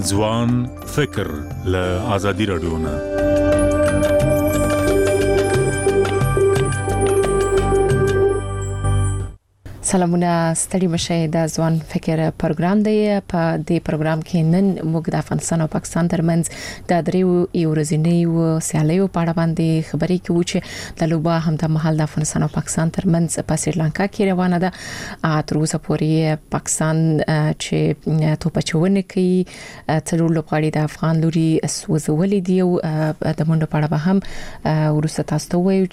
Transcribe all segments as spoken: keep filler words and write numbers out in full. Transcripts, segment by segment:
ځوان فکر له آزادي رادیو نه. سلامونه ستړي مشه د ځوان فکر پروګرام دی. په دې پروګرام کې نن موږ د افغانستان او پاکستان ترمنځ د دریو ورځنیو سیالیو په اړه باندې خبرې کوو چې د لوبه هم د محل د افغانستان او پاکستان ترمنځ په سریلانکا کې روانه ده. تر اوسه پورې پاکستان چې توپچونه کوي تر لوبغاړي د افغان لوري سوزولې دی او د منډه په اړه به هم ورسته تاسو ته وایو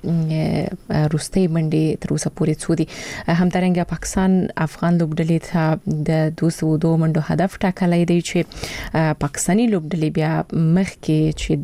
چې روستي منډي تر اوسه پورې څو دي. همدارنګه پاکستان افغان لوبډلې ته د دوه سوه دوه منډو هدف ټاکلی دی چې پاکستاني لوبډلې بیا مخکې چې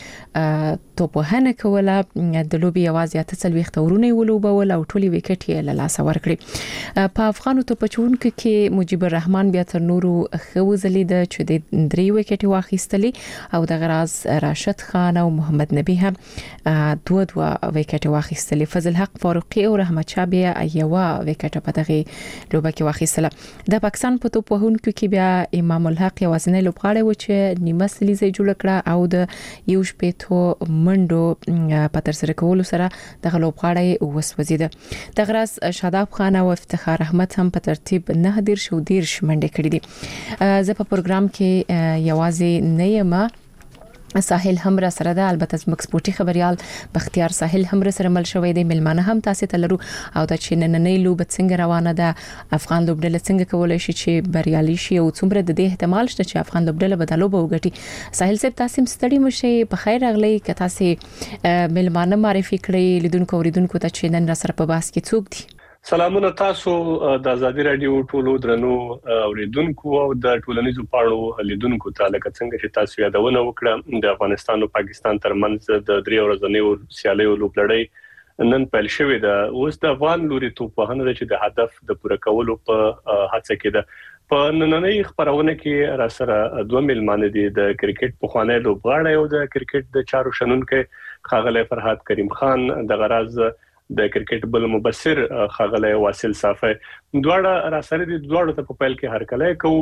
دوی توپوهنه کوله د لوبي یوازې اته څلوېښت ورونه ولوبول او ټولي وکټ یې له لاس ورکړي. په افغانو توپچونکو کې مجيب الرحمن بیا تر نورو خوځلې د چې د درې وکټ واخیستلې او د غراز راشد خان او محمد نبی هم دوه دوه وکټ واخیستلې. فضل حق فاروقي او رحمت شاه بیا یو وکټ په دغه لوبه کې واخیستله. د پاکستان په توپ وهونکو کې بیا امام الحق یوازینی لوبغاړی و چې نیمه سلیزه جوړ کړه او د یو شپېتو منډو په تر سره کولو سره دغه لوبغاړی وسوځید. د غراس شاداب خان او افتخار احمد هم په ترتیب نه دیر شو دیر منډه کړې دي. زه په پروګرام کې یوازې نه یم، ساحل هم را سره ده. البته زموږ سپورتي خبريال بختیار ساحل هم را سره مل شوی دی. ملمانه هم تاسو ته لرو او د چینننې لوب څنګه روانه ده، افغان لوبډله څنګه کولای شي چې بریالي شي او څومره د دې احتمال شته چې افغان لوبډله به د لوب وګټي. ساحل صاحب تاسو ستړي مشه، په خیر راغلی. که تاسو ملمانه معرفي کړئ لیدونکو اوریدونکو ته چې نن را سره په باس کې څوک دي. سلامونه تاسو د آزادي رادیو ټولو درنو اوریدونکو او د ټولنیزو پاڼو لیدونکو ته لکه څنګه چې تاسو یادونه وکړه د افغانستان او پاکستان ترمنځ د درې ورځنیو سیالیو لوبلړۍ نن پیل شوې ده. اوس د افغان لوري توپوهنه چې د هدف د پوره کولو په هڅه کې ده. په نننۍ خبرونه کې را سره دوه ملمانه دي، د کرکټ پخوانی لوبغاړی او د کرکټ د چارو شنونکو خاغلی فرهاد کریم خان، د غراز د کرکټ بل مبصر خاغلی واصل صافی. دواړه را سره دي، دواړو ته په پیل کې هرکلی کوو.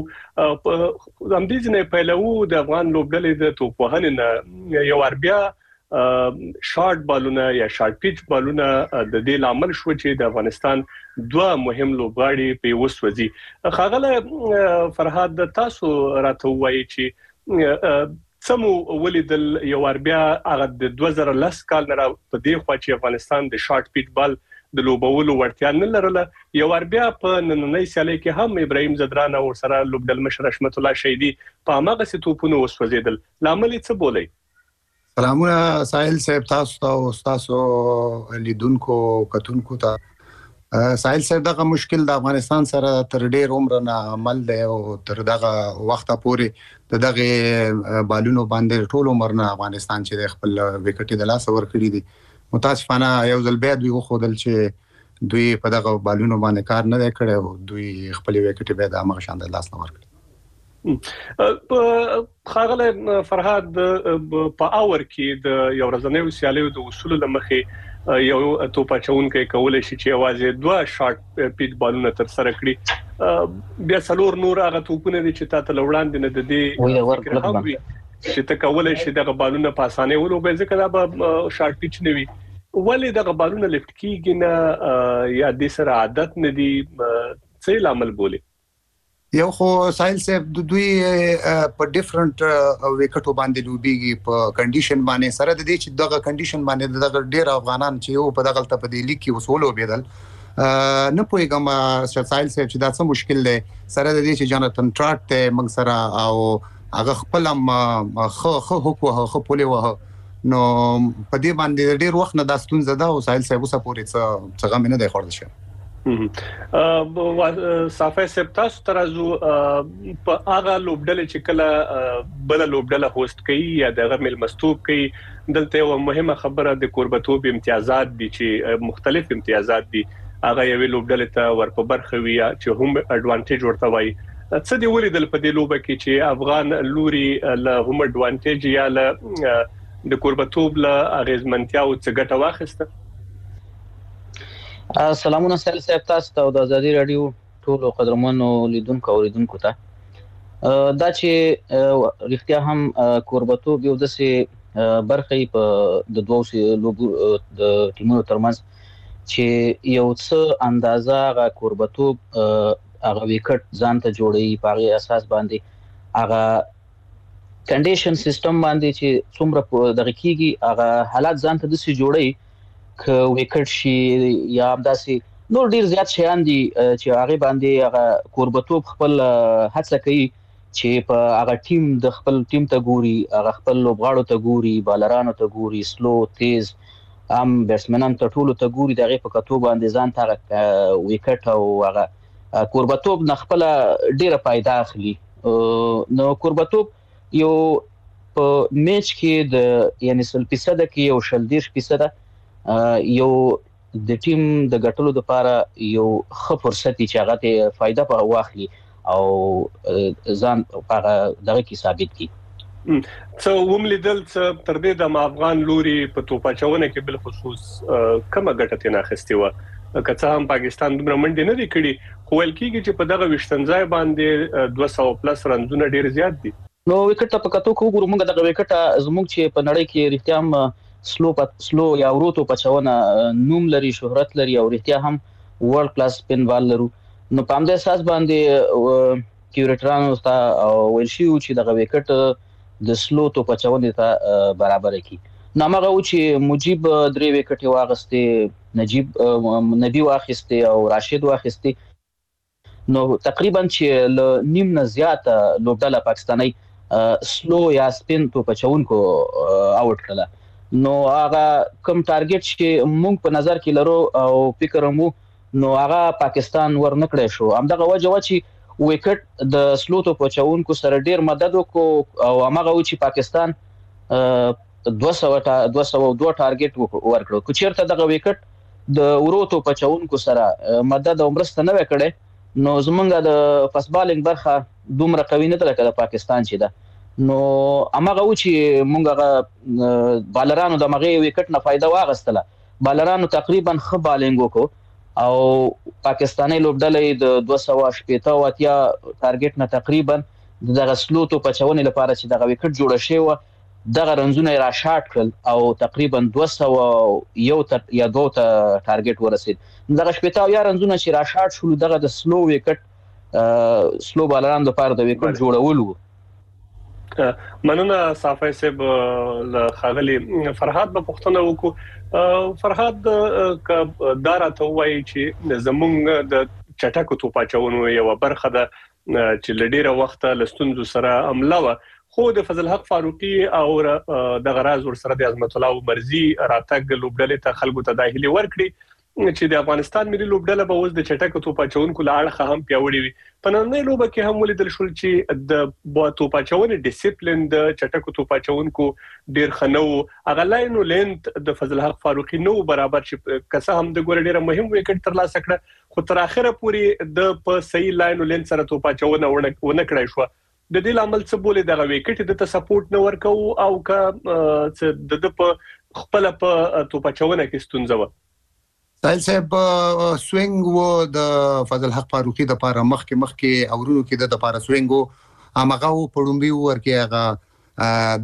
هم دې نه پیلو د افغان لوبډلې د توپوهنې نه یو اربیا شارټ بالونه یا شارټ پیچ بالونه د دې لامل شو چې د افغانستان دوه مهم لوبغاړي په وسوځي. خاغلی فرهاد تاسو راته وایي چې سمو ولیدل یو اربیا هغه د دوه زره لس کال نه په دې خوا چې افغانستان د شارټ پیټ بال د لوبولو ورتیا نه لرله. یو اربیا په نننۍ سیالي کې هم ابراهیم زدران او سره لوبډل مشر رحمت الله شهیدی په هغه ستوپونو وسوځیدل. لامل څه بولای؟ سلامونه ساحل صاحب تاسو ته او تاسو لیدونکو کتونکو ته. ساحل صاحب دغه مشکل د افغانستان سره تر ډیر عمر نه عمل دی او تر دغه وخت پورې د دغه بالونو باندې ټول عمر نه افغانستان چې خپل وکټ د لاس ور کړی دي. متاسفانه یو ځل بیا دوی خودل چې دوی په دغه بالونو باندې کار نه کړی او دوی خپل وکټ به د امر شان د لاس ور کړی. په خاغله فرهاد په اور کې د یو ورځنیو سیالیو د اصول لمخې یو توپاچون کې کولای شي چې आवाज دوه شارټ پیټ بالونه تر سره کړي. بیا څلور نور هغه توپونه دي چې تاسو لوړاندې نه د دې چې ته کولای شي دغه بالونه په اسانه ولوبې ځکه دا به شارټ پیټ نه وي. ولې دغه بالونه لفټ کیږي نه یا د سره عادت نه دي؟ څه لامل بوله؟ یو خو ساحل صاحب د دوی په ډیفرنٹ وکټو باندې لوبيږي په کنډیشن باندې سره د دې چې دغه کنډیشن باندې دغه ډیر افغانان چې یو په دغه ته په دې لیک کې وسولو بيدل نه پويګم ساحل صاحب چې دا څه مشکل دی سره د دې چې جاناتن ټراټ ته موږ سره او هغه خپل خو خو خو خو پولي وه نو په دې باندې ډیر وخت نه د ستون زده او ساحل صاحب اوسه پورې څه څنګه مینه دی خورل شي. صافی سپتاس ترازو په هغه لوبډله چې کله بل لوبډله هوست کوي یا دغه مل مستوب کوي دلته یو مهمه خبره د قربتوب امتیازات دي چې مختلف امتیازات دي هغه یو لوبډله ته ورپه برخه وي چې هم اډوانټیج ورته وایي. څه دی ولیدل په دې لوبه کې چې افغان لوري له هم اډوانټیج یا له د قربتوب له اغیزمنتیا او څه ګټه واخیسته؟ سلامونه سهیل صاحب تاسو ته د آزادي رادیو ټولو قدرمنو لیدونکو اوریدونکو ته. دا چې رښتیا هم کوربتوب یو داسې برخه په د دوه لوبو د ټیمونو ترمنځ چې یو څه اندازه هغه کوربتوب هغه وکټ ځان ته جوړوي په هغې اساس باندې هغه کنډیشن سیستم باندې چې څومره دغه کېږي هغه حالات ځان ته داسې جوړوي که وکټ شي یا همداسې نور ډېر زیات شیان دي چې هغې باندې هغه کوربتوب خپل هڅه کوي چې په هغه ټیم د خپل ټیم ته ګوري، هغه خپل لوبغاړو ته ګوري، بالرانو ته ګوري، سلو تیز هم بیټسمنانو ته ټولو ته ګوري، د هغې په کتو باندې ځان ته هغه وکټ او هغه کوربتوب نه خپله ډېره فایده اخلي. نو کوربتوب یو په میچ کې د یعنې سل فیصده کې یو شل دېرش فیصده یو د ټیم د ګټلو دپاره یو ښه فرصت دی چې هغه ته فایده په واخلي او ځان په هغه دغه کې ثابت کړي. څه وملیدل څه تر دې د افغان لوري په توپ اچونه کې بالخصوص کومه ګټه ترې اخیستې وه؟ که څه هم پاکستان دومره منډې نه دي کړي خو ویل کېږي چې په دغه ویشتم ځای باندې دوه سوه پلس رنزونه ډېر زیات دي. نو وکټ ته په کتو که وګورو موږ دغه وکټ زموږ چې په نړۍ کې رښتیا هم سلو سلو یا ورو توپ اچونه نوم لري، شهرت لري او رښتیا هم ورلډ کلاس سپین بال لرو. نو په همدې اساس باندې کیورټرانو ته ویل شوي چې دغه وکټ د سلو توپ اچونې ته برابره کړي. نو هماغه و چې مجیب درې وکټې واخیستې، نجیب نبي واخیستې او راشد واخیستې. نو تقریبا چې له نیم نه زیاته لوبډله پاکستاني سلو یا سپین توپ اچونکو آوټ کړله. نو هغه کوم ټارګټ چې موږ په نظر کې لرو او فکر مو نو هغه پاکستان ورنکړی شو. همدغه وجه وه چې وکټ د سلو توپ اچونکو سره ډېر مدد وکړو او هماغه و چې پاکستان دوه سوه دوه سوه دوه ټارګټ ورکړو. که چېرته دغه وکټ د ورو توپ اچونکو سره مدد او مرسته نه وی کړی نو زمونږ د فاست بالینګ برخه دومره قوي نه ده لکه د پاکستان چې ده. نو هماغه و چې مونږ هغه بالرانو د همغې وکټ نه فایده واخیستله. بالرانو تقریبا ښه بالینګ وکړو او پاکستاني لوبډلې د دوه سوه شپېته او اتیا ټارګټ نه تقریبا د دغه سلو توپ اچونې لپاره چې دغه وکټ جوړه شوې وه دغه رنزونه یې راشاټ کړل او تقریبا دوه سوه یو یا دوه ته ټارګټ ورسېد. دغه شپېته اویا رنزونه چې راشاټ شولو دغه د سلو وکټ سلو بالرانو لپاره د وکټ جوړول وو. مننه صافی صاحب. له ښاغلي فرهاد به پوښتنه وکړو. فرهاد دا راته ووایي چې زموږ د چټکو توپ اچونو یوه برخه ده چې له ډېره وخته له ستونزو سره عمله وه خو د فضل حق فاروقي او دغه راز ورسره د عظمت الله عمرزي راتګ لوبډلې ته خلکو ته دا هیلې ورکړي چې د افغانستان ملي لوبډله به اوس د چټکو توپ اچونکو له اړخه هم پیاوړې وي. په نننۍ لوبه کې هم ولیدل شول چې د توپ اچونې ډیسپلین د چټکو توپ اچونکو ډېر ښه نه و. هغه لاین او لینت د فضل حق فاروقي نه و برابر چې که څه هم د ګوره ډېره مهم وکټ ترلاسه کړه خو تر اخره پورې د په صحیح لاین او لینت سره توپ اچونه ونه کړی شوه. د دې لامل څه بولې دغه وکټ د ته سپورټ نه ورکوو او که څه د په خپله په توپ اچونه کې ستونزه وه؟ سایل صاحب سوینګ و د فضل حق فاروقي دپاره مخکې مخکې اورونو کې د دپاره سوینګ و همغه و په لومړي اوور کې هغه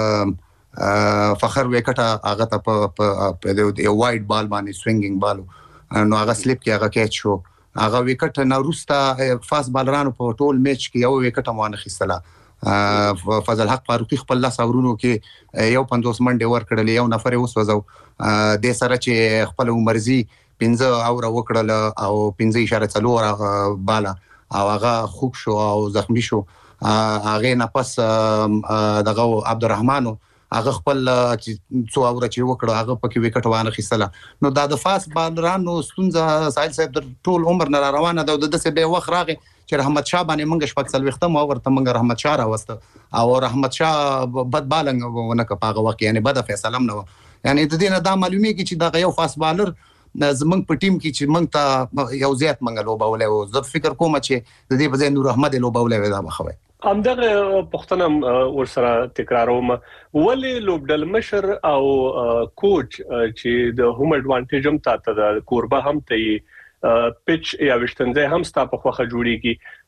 د فخر وکټ هغه ته په یو وایډ بال باندې سوینګینګ بال نو هغه سلیپ کې هغه کیچ شو. هغه وکټ نه وروسته فاست بالرانو په ټول میچ کې یو وکټ هم وانخیستله. فضل حق فاروقي خپل لس اورونو کې یو پنځوس منډې ورکړلې، یو نفر یې وسوځو. دې سره چې خپل عمرزي پنځه اوره وکړله او پنځه اشاره څلور باله او هغه خوب شو او زخمی شو. هغې نه پس دغه عبدالرحمانو هغه خپل څو اوره چې وکړه هغه پکې وکټ وانخیستله. نو دا د فاست بالرانو ستونزه سایل صاحب د ټول عمر نه را روانه ده او د داسې بیا وخت راغی چې رحمت شاه باندې موږ شپږ څلوېښتم اوور ته موږ رحمت شاه راوسته او رحمت شاه بد بالنګ ونه کړه په هغه وخت کې، یعنې بده فیصله هم نه وه. یعنې د دې نه دا معلومیږي چې دغه یو فاست بالر زموږ په ټیم کې چې موږ ته یو زیات موږ لوبولی و. زه فکر کوم چې د دې په ځای نور احمد یې لوبولی وی دا به ښه وی. همدغه پوښتنه ورسره تکراروم. ولې لوبډل مشر او کوچ چې د هوم اډوانټیج هم تاته د کوربه هم ته پیچ یا وشتنځای هم ستا په خوخه جوړیږي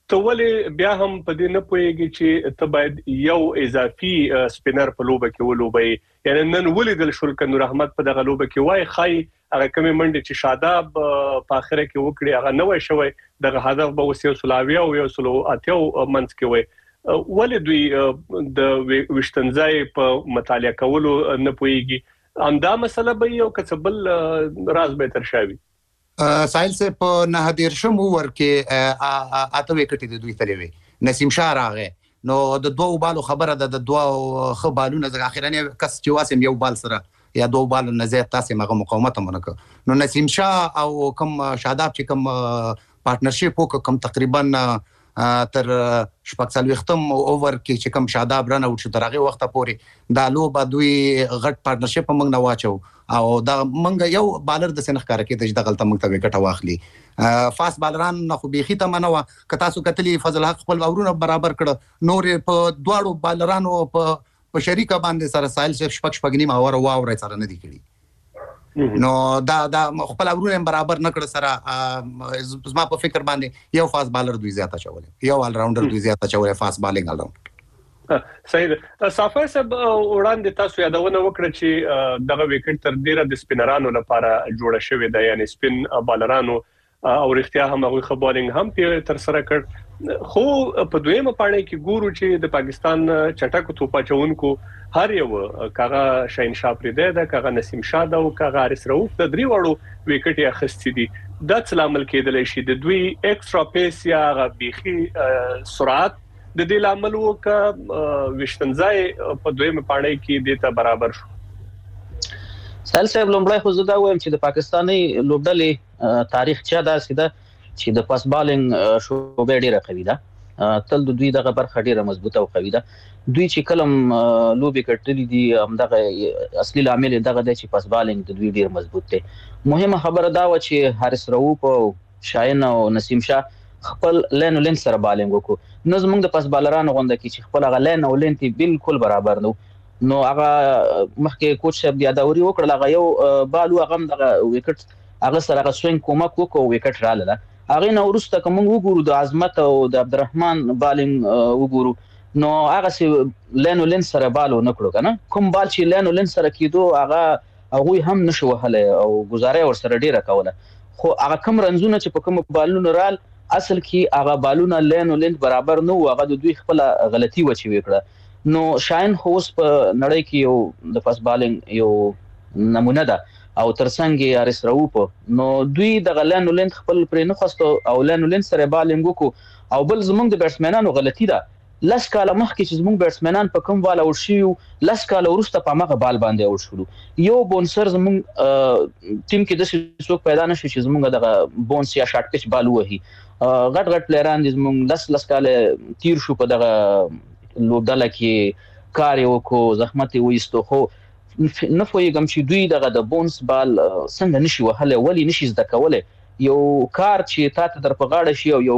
ته ولې بیا هم په دې نه پوهیږي چې ته باید یو اضافي سپینر په لوبه کې ولوبي یعنی نن ولیدل شول ک نور احمد په دغه لوبه کې وای خای هغه کمی منډه چې شاداب په اخره کې وکړي هغه نه وای شوی دغه هدف به وسیو سلاوی او یو سلو اتیو منځ کې وای ولې دوی د وشتنځای په مطالعه کولو نه پوهیږي اندا مسله به یو کڅبل راز به تر شاوي سایل سے په نه دیر شم ورکه اته وکټې د دوی تلوي نسیم شاه راغې نو د دوه بالو خبره د دوه خ بالونه زغ اخرانه کس چې واسم یو بال سره یا دوه بال نه زیات تاسو مغه مقاومت منک نو نسیم شاه او کم شاداب چې کم پارتنرشپ وک کم تقریبا تر شپږ څلوي ختم اوور کې چې کم شاداب رن اوټ شو ترغه وخت پورې دا لو به دوی غټ پارتنرشپ موږ نه واچو او دا موږ یو بالر د سنخ کار کې د غلطه موږ ته وکټه واخلي فاست بالران نه خو بيخي ته منو ک تاسو کتلی فضل حق خپل اورونه برابر کړ نور په دواړو بالرانو په په شریکه باندې سره سایل شپ شپږ شپږ نیم اور واو سره نه دی کړی نو دا دا خپل اورونه برابر نکړ سره زما په فکر باندې یو فاست بالر دوی زیاته چولې یو ال راونډر دوی زیاته چولې فاست بالینګ ال راونډر صحیح صافه سب وړاندې تاسو یادونه وکړه چې دغه وکټ تر ډیره د سپینرانو لپاره جوړه شوې ده یعنی سپین بالرانو او رښتیا هم هغه خبرینګ هم په تر سره کړ خو په دویمه پاڼه کې ګورو چې د پاکستان چټک توپا چونکو هر یو کاغه شاین شاپری ده کاغه نسیم شاه ده او کاغه حارث رؤوف د درې وړو وکټ یې خستې دي د څلامل کېدل شي د دوی ایکسترا پیس یا غبيخي سرعت د دې لامل وک وشتنځای په دویمه پاڼه کې د ته برابر شو سال صاحب لومړی خو زه دا وایم چې د پاکستاني لوبډلې تاریخ چا دا سیده چې د پاس بالینګ شوبې ډیره قوي ده تل د دوی دغه برخه ډیره مضبوطه او قوي ده دوی چې کلم لوبې کټلې دي همدغه اصلي عامل دغه د چې پاس بالینګ د دوی ډیر مضبوط دی مهمه خبره دا و چې حارث رؤوف او شاهین او نسیم شاه خپل لین لین سره بالینګ وکړو نو زموږ د پاس بالرانو غونډه کې چې خپل غ لین او لین تی بالکل برابر نو نو هغه مخکې کوچ صاحب د اداوري وکړل هغه یو بالو هغه دغه وکټ هغه سره هغه سوینګ کومک وکړو وکټ رااله هغه نو ورسته کوم وګورو د عظمت او د عبدالرحمن بالینګ وګورو نو هغه سي لینو لین سره بالو نکړو کنه کوم بال چې لینو لین سره کیدو هغه هغه هم نشو وهله او گزارې ور سره ډیره کوله خو هغه کم رنزونه چې په کوم بالونو رال اصل کې هغه بالونه لینو لین برابر نو هغه د دوی خپل غلطي وچی وکړه نو شاین خوس په نړۍ کې یو د پاس بالینګ یو نمونه ده او ترڅنګ حارث رؤوف نو دوی د غلانو لین خپل پرې نه خوستو او لانو لین سره بالینګ کو او بل زمونږ د بیټسمنانو غلطي ده لاس کاله مخکې چې زمونږ بیټسمنان په کوم بال اور شيو لاس کاله ورسته په مغه بال باندې اور شول یو بونسر زمونږ ټیم کې د څوک پیدا نشي چې زمونږ دغه بونس یا شارټ پچ بال وهي غټ غټ پلیران د زمونږ لاس لاس کاله تیر شو په دغه لوبډله کې کار یو کو زحمت وېستو خو نه فویګم چې دوی دغه د بونس بال څنګه نشي وهله ولی نشي زده کوله یو کار چې تاسو در په غاړه شي او یو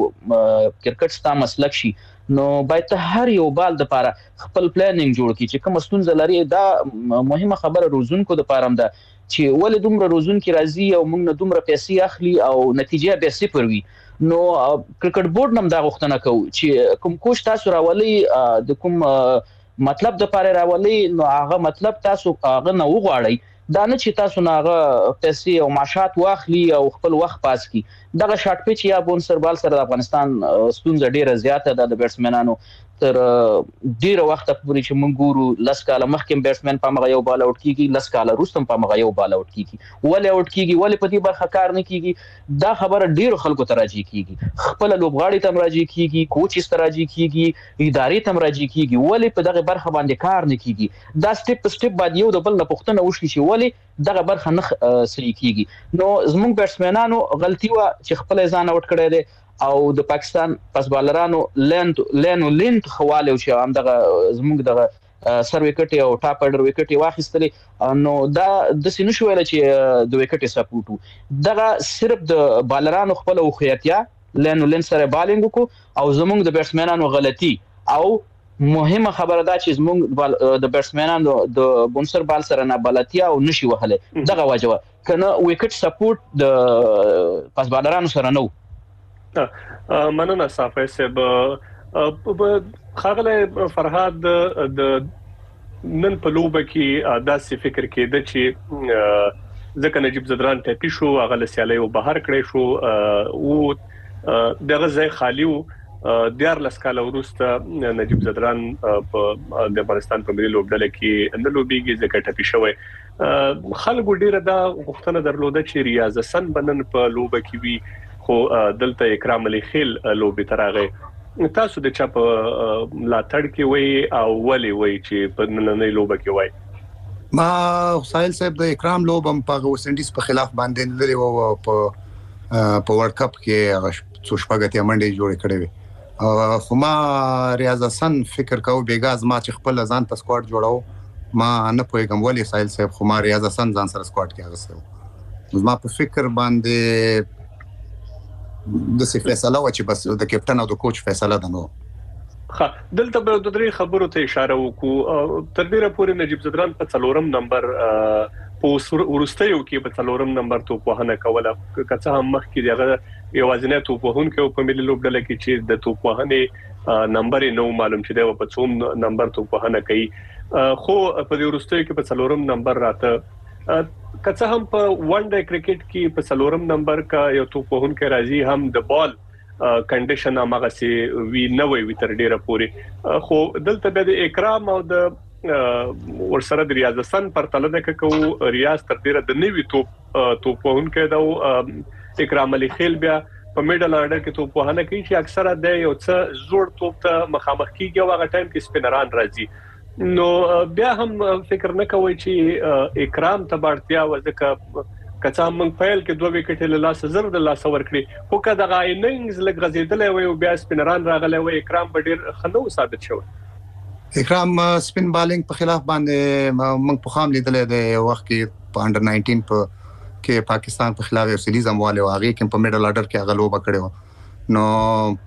کرکټ ستا مسلک شي نو باید هر یو بال د لپاره خپل پلانینګ جوړ کړي چې کوم ستونزه لري دا مهمه خبره روزونکو د لپاره ده چې ولې دومره روزونکو راځي او موږ نه دومره پیسې اخلي او نتیجه به صفر وي نو کرکټ بورډ نم دا غوښتنه کوي چې کوم کوچ تاسو راولي د کوم مطلب د پاره راولي نو هغه مطلب تاسو هغه نه وغواړي دا نه چې تاسو نه هغه پیسې او معاشات واخلي او خپل وخت پاس کی دغه شارټ پچ یا بونسر بال سره د افغانستان ستونزه ډیره زیاته ده د بیټسمنانو تر ډیره وخت پورې چې موږ ګورو لاس کاله مخکې بیټسمن په مغه یو بال اوټ کیږي لاس کاله روستم په مغه یو بال اوټ کیږي ولې اوټ کیږي ولې په دې برخه کار نه کیږي دا خبره ډیرو خلکو ته راځي کیږي خپل لوبغاړي ته راځي کیږي کوچ ته راځي کیږي ادارې ته راځي کیږي ولې په دغه برخه باندې کار نه کیږي دا سټپ سټپ باندې یو د بل نه پوښتنه وشي چې ولې دغه برخه نه سړي کیږي نو زموږ بیټسمنانو غلطي و چې خپل ځان اوټ کړی دی او د پاکستان پاس بالرانو لند لینو لند خواله او چې هم دغه زموږ دغه سر وکټ او ټاپ اډر وکټ واخیستلې نو دا د سینو شو ویل چې د وکټ سپورټو دغه صرف د بالرانو خپل او خیاتیا لینو لند سره بالینګ کو او زموږ د بیټسمنانو غلطي او مهمه خبره ده چې زموږ د بیټسمنانو د بونسر بال سره نه بلتیا او نشي وهله دغه وجوه کنه وکټ سپورټ د پاس بالرانو سره نو مننه صافي صاحب. خاغله فرهاد د نن په لوبه کې داسې فکر کېده چې ځکه نجیب زدران ټاپي شو هغه لسیالي او بهر کړی شو او دغه ځای خالی وو. دیار لسکاله وروسته نجیب زدران په د افغانستان په ملي لوبډله کې نه لوبيږي ځکه ټاپي شوی. خلکو ډیره دا غوښتنه درلوده چې ریاض حسن بنن په لوبه کې وي خو دلته اکرام علي خیل لوبي ترغه. تاسو د چا په لاتړ کې وای او ولي وای چې په نننۍ لوبه کې وای؟ ما ساحل صاحب د اکرام لوبم په ویسټ انډیز په خلاف باندې لري او په په ورلد کپ کې هغه څو شپږه منډې جوړې کړې وي. خو ما ریاض حسن فکر کاوه بیګاز ما چې خپل ځان ته سکواډ جوړاو ما نه پوهیږم ولې ساحل صاحب خو ما ریاض حسن ځان سره سکواډ کې اغوسته. ما په فکر باندې د څه فیصله و چې بس د کپټن او د کوچ فیصله ده. نو ها دلته به د درې خبرو ته اشاره وکړو. تر ډیره پورې نجیب زدران په څلورم نمبر په ورستیو کې په څلورم نمبر تو په هنه کوله کڅه هم مخ کې دغه یوازینه تو په هون کې په ملي لوبډله کې چې د تو په هنه نمبر نو معلوم چې دا په څوم نمبر تو په هنه کوي خو په ورستیو کې په څلورم نمبر راته کڅه هم په ون ډے کرکټ کې په څلورم نمبر کا یو تو په هون کې راځي هم د بال کنډیشن هغه سي وی نه وي تر ډیره پوري. خو دلته د اکرام او د ورسره د ریاض حسن پر تلنه کوو ریاض تر ډیره د نوی تو تو په هون کې دا اکرام علي خیل بیا په میډل اورډر کې تو په هنه کې چې اکثره د یو څه زوړ توپ ته مخامخ کیږي او هغه ټایم کې سپینران راځي. نو بیا هم فکر نه کوي چې اکرام ته بارتیا وځکه کڅا من فایل کې دوه وکټ له لاس زر د لاس ور کړی خو کدا غایننګز لګ غزیدل وي او بیا سپینران راغلی وي اکرام په ډیر خنو ثابت شو. اکرام سپین بالینګ په خلاف باندې موږ په خام لیدل د وخت کې په انډر ناینټین په کې پاکستان په خلاف یو سیریز هم والو هغه کې په میډل اورډر کې هغه لوبه کړو. نو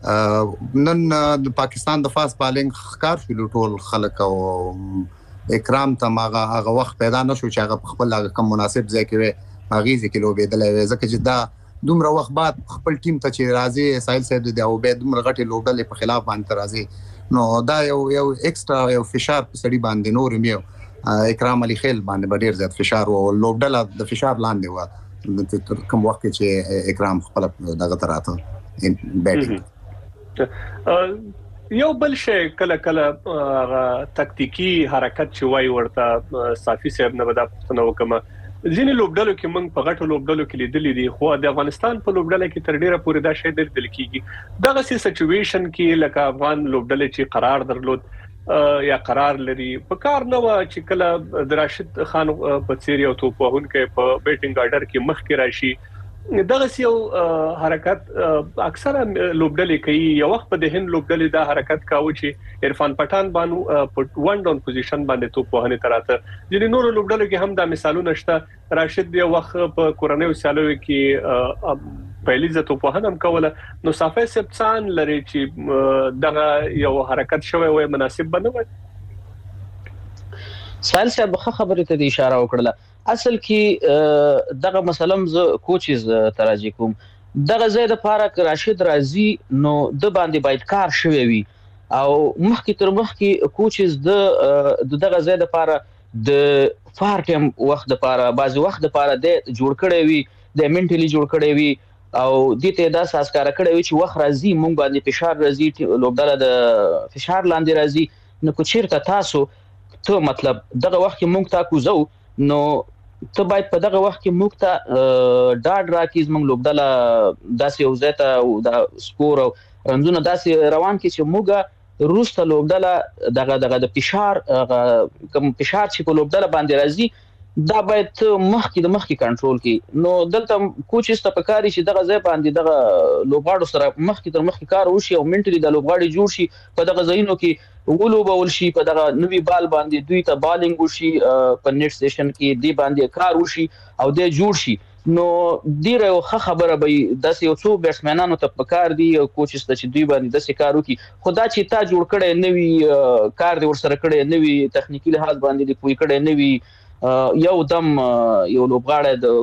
نن د پاکستان د فاست بالینګ ښکار شو ټول خلک او اکرام ته هغه هغه وخت پیدا نشو چې هغه خپل هغه کم مناسب ځای کې وي هغه ځکه لوبېدل وي ځکه چې دا دومره وخت بعد خپل ټیم ته چې راځي ساحل صاحب د او به دومره غټي لوبډلې په خلاف باندې راځي نو دا یو یو ایکسترا یو فشار په سړي باندې نور میو اکرام علي خیل باندې ډیر زیات فشار او لوبډله د فشار لاندې و کوم وخت چې اکرام خپل دغه تراته بیټینګ یو بل شی کله کله تکتیکی حرکت چې وای ورته صافي صاحب نه ودا پښتنه وکم ځینې لوبډلو کې موږ په غټو لوبډلو کې لیدلې دي خو د افغانستان په لوبډله کې تر ډیره پورې دا شی درل کیږي دغه سي سچويشن کې لکه افغان لوبډله چې قرار درلود یا قرار لري په کار نه و چې کله د راشد خان په سیری او توپون کې په بیټینګ اورډر کې مخ کې راشي دغه یو حرکت اکثره لوبډلې کوي یو وخت په د هند لوبډلې دا حرکت کاوه چې عرفان پټان باندې په ون ډاون پوزیشن باندې توپ وهنه تراته ځینې نور لوبډلې کې هم دا مثالونه شته راشد یو وخت په کورنۍ سیالو کې پهلیزه توپ وهنه کوله نو صافي سبسان لري چې دغه یو حرکت شوی وي مناسب بنوي سال صاحب خبره ته اشاره وکړه اصل کې دغه مسلم ز کوچز تراجی کوم دغه زید پارک راشد رازی نو د باندې باید کار شوی وي او مخکې تر مخکې کوچز د دغه زید پارک د فار ټیم وخت د پاره بعضی وخت د پاره د جوړ کړی وي د منټلی جوړ کړی وي او د ته دا اساس کار کړی وي چې وخت راځي مونږ باندې فشار راځي لوبډاله د فشار لاندې راځي نو کو چیرته تاسو ته مطلب دغه وخت کې مونږ تا کوزو نو ته باید په دغه وخت کې موږ ته ډاډ راکې زموږ لوبډله داسې یو ځای ته د سکور او رنځونه داسې روان کې چې موږ روسته لوبډله دغه دغه د فشار کوم فشار چې په لوبډله باندې راځي دا باید مخکې د مخکې کنټرول کړي نو دلته کوچ است په کاری چې دغه ځای باندې دغه لوبغاړو سره مخکې تر مخکې کار وشي او منټلی د لوبغاړي جوړ شي په دغه ځایونو کې ولو بول شي په دغه نوې بال باندې دوی ته بالینګ وشي په نیټ سټیشن کې دی باندې کار وشي او د جوړ شي نو ډیره یو خبره به د یو څو بیټسمنانو ته پکار دی کوچ است چې دوی باندې د سکارو کې خدا چې تا جوړ کړي نوې کار دی ورسره کړي نوې تخنیکی لحاظ باندې دی پوي کړي نوې یو دم یو لوبغاړی د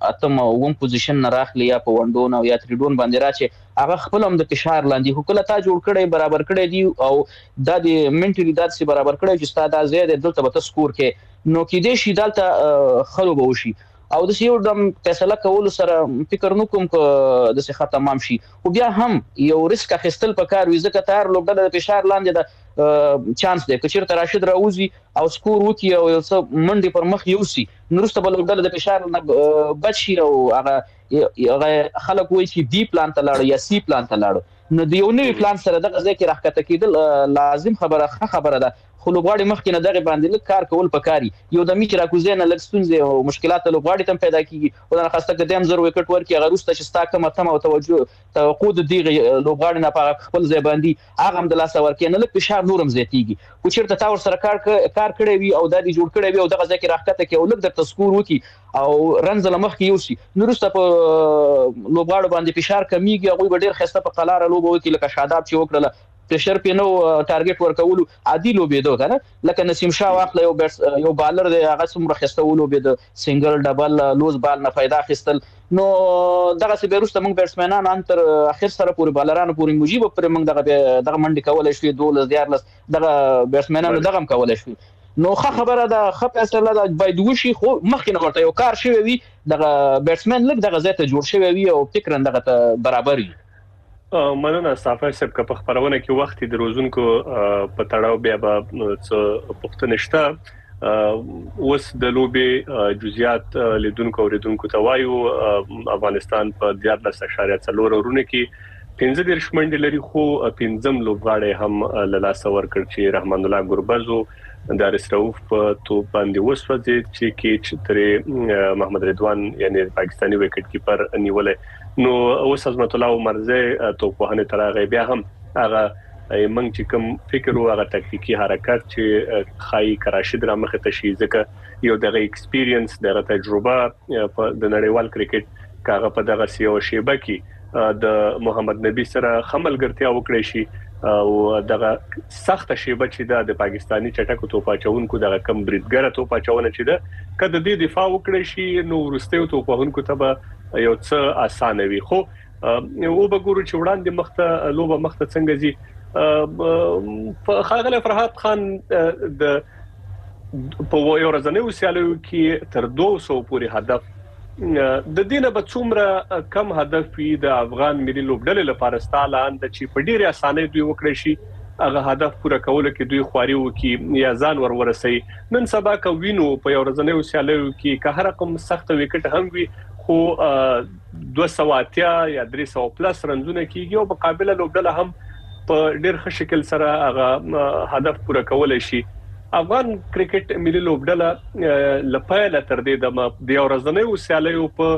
اتم اوم پوزیشن نه راخلی یا په وندون او یا تریډون باندې راچې هغه خپل هم د فشار لاندې هو کله تا جوړ کړي برابر کړي دی او د دې منټلی دات سي برابر کړي چې ستاسو د زیاده دلته به سکور کې نو کې دې شي دلته خلو به وشي او د یو د فیصله کول سره فکر نکوم ک د څه ختمام شي او بیا هم یو ریسک اخیستل پکار وي ځکه تار لوګډه د فشار لاندې د چانس دی که چیرته راشد راوځي او سکور وکي او یو څه منډي پر مخ یوسي نورسته بل لوګډه د فشار نه بچي او هغه هغه خلک وایي چې دی پلان ته لاړ یا سی پلان ته لاړ نو د یو نوی پلان سره دغه ځکه راکته کېدل لازم خبره خبره ده خو لوګواړي مخکې نه دغه باندې لږ کار کول پکاري یو د میچ راکوزې نه لږ ستونزې او مشکلات لوګواړي تم پیدا کیږي او د خاصه قدم زر وکټ ورکي هغه روسته چې ستا کومه تم او توجه توقع د دیغه لوګواړي نه په خپل ځای باندې هغه هم د لاس ورکي نه لږ فشار نورم زیاتیږي خو چیرته تا ور سره کار کار کړی وي او د دې جوړ کړی وي او دغه ځکه راکته کې او لږ د تذکور وکي او رنزله مخ کې یوسي نورسته په لوګواړو باندې فشار کمیږي هغه ډیر خسته په قلاره لوبو کې لکه شاداب چې وکړه پرشر په نو ټارګټ ورکول عادي لوبې دوه کنه لکه نسیم شاه واخله یو بیټس یو بالر دی هغه څومره خستول لوبې د سنگل ډبل لوز بال نه फायदा خستل نو دغه سی بیرسته موږ بیټسمنان ان تر اخر سره پوری بالرانو پوری مجيب پر موږ دغه دغه منډي کولای شي دولس دیارلس دغه بیټسمنانو دغه هم کولای شي نو ښه خبره ده ښه فیصله ده باید وشي خو مخکې نه ورته یو کار شوی وي دغه بیټسمن لږ دغه ځای ته جوړ شوی وي او فکر دغه ته برابر وي مننه صافه صاحب که په خبرونه کې وخت د روزونکو په تړاو بیا به څه پوښتنه شته اوس د لوبې جزئیات لیدونکو اوریدونکو ته وایو افغانستان په دیارلس اشاریه څلور ورونه کې پنځه دیرش منډې لري خو پنځم لوبغاړی هم له لاسه ورکړ چې رحمان الله ګربزو د رسروف په تو باندې وسوځي چې کې چې محمد رضوان یعنی پاکستانی وکټ کیپر نیولې نو اوس عظمت الله عمرزه توپوهنه ترغه بیا هم هغه منګ چې کوم فکر او هغه تکتیکی حرکت چې خای کراشد را مخه تشي ځکه یو دغه ایکسپیرینس دغه تجربه په د نړیوال کرکټ کاغه په دغه سیو شیبه کې د محمد نبی سره خملګرتیا وکړي شي او دغه سخت شیبه چې د پاکستانی چټکو توپاچونکو دغه کم بریدګر توپاچونه چې ده کله د دفاع وکړي شي نو ورستیو توپاچونکو ته یو څه اسانه وي خو او بګورو چې وړاندې مخته لوبه مخته څنګه زی په خاغله فرحات خان د په یو ورځنیو سیالیو کې تر دوه سوه پورې هدف د دینه به څومره کم هدف وي د افغان ملي لوبډلې لپاره ستاله اند چې په ډیره اسانه دوی وکړي شي هغه هدف پوره کول کې دوی خواري وکي یا ځان ور ورسي نن سبا کا وینو په یو ورځنیو سیالیو کې که هر رقم سخت وکټ هم وي خو دوه سوه اتیا یا درې سوه پلس رنزونه کیږي او مقابله لوبډله هم په ډیر ښه شکل سره هغه هدف پوره کولای شي افغان کرکټ ملي لوبډله لپاره تر دې د د ورځنیو سیالیو په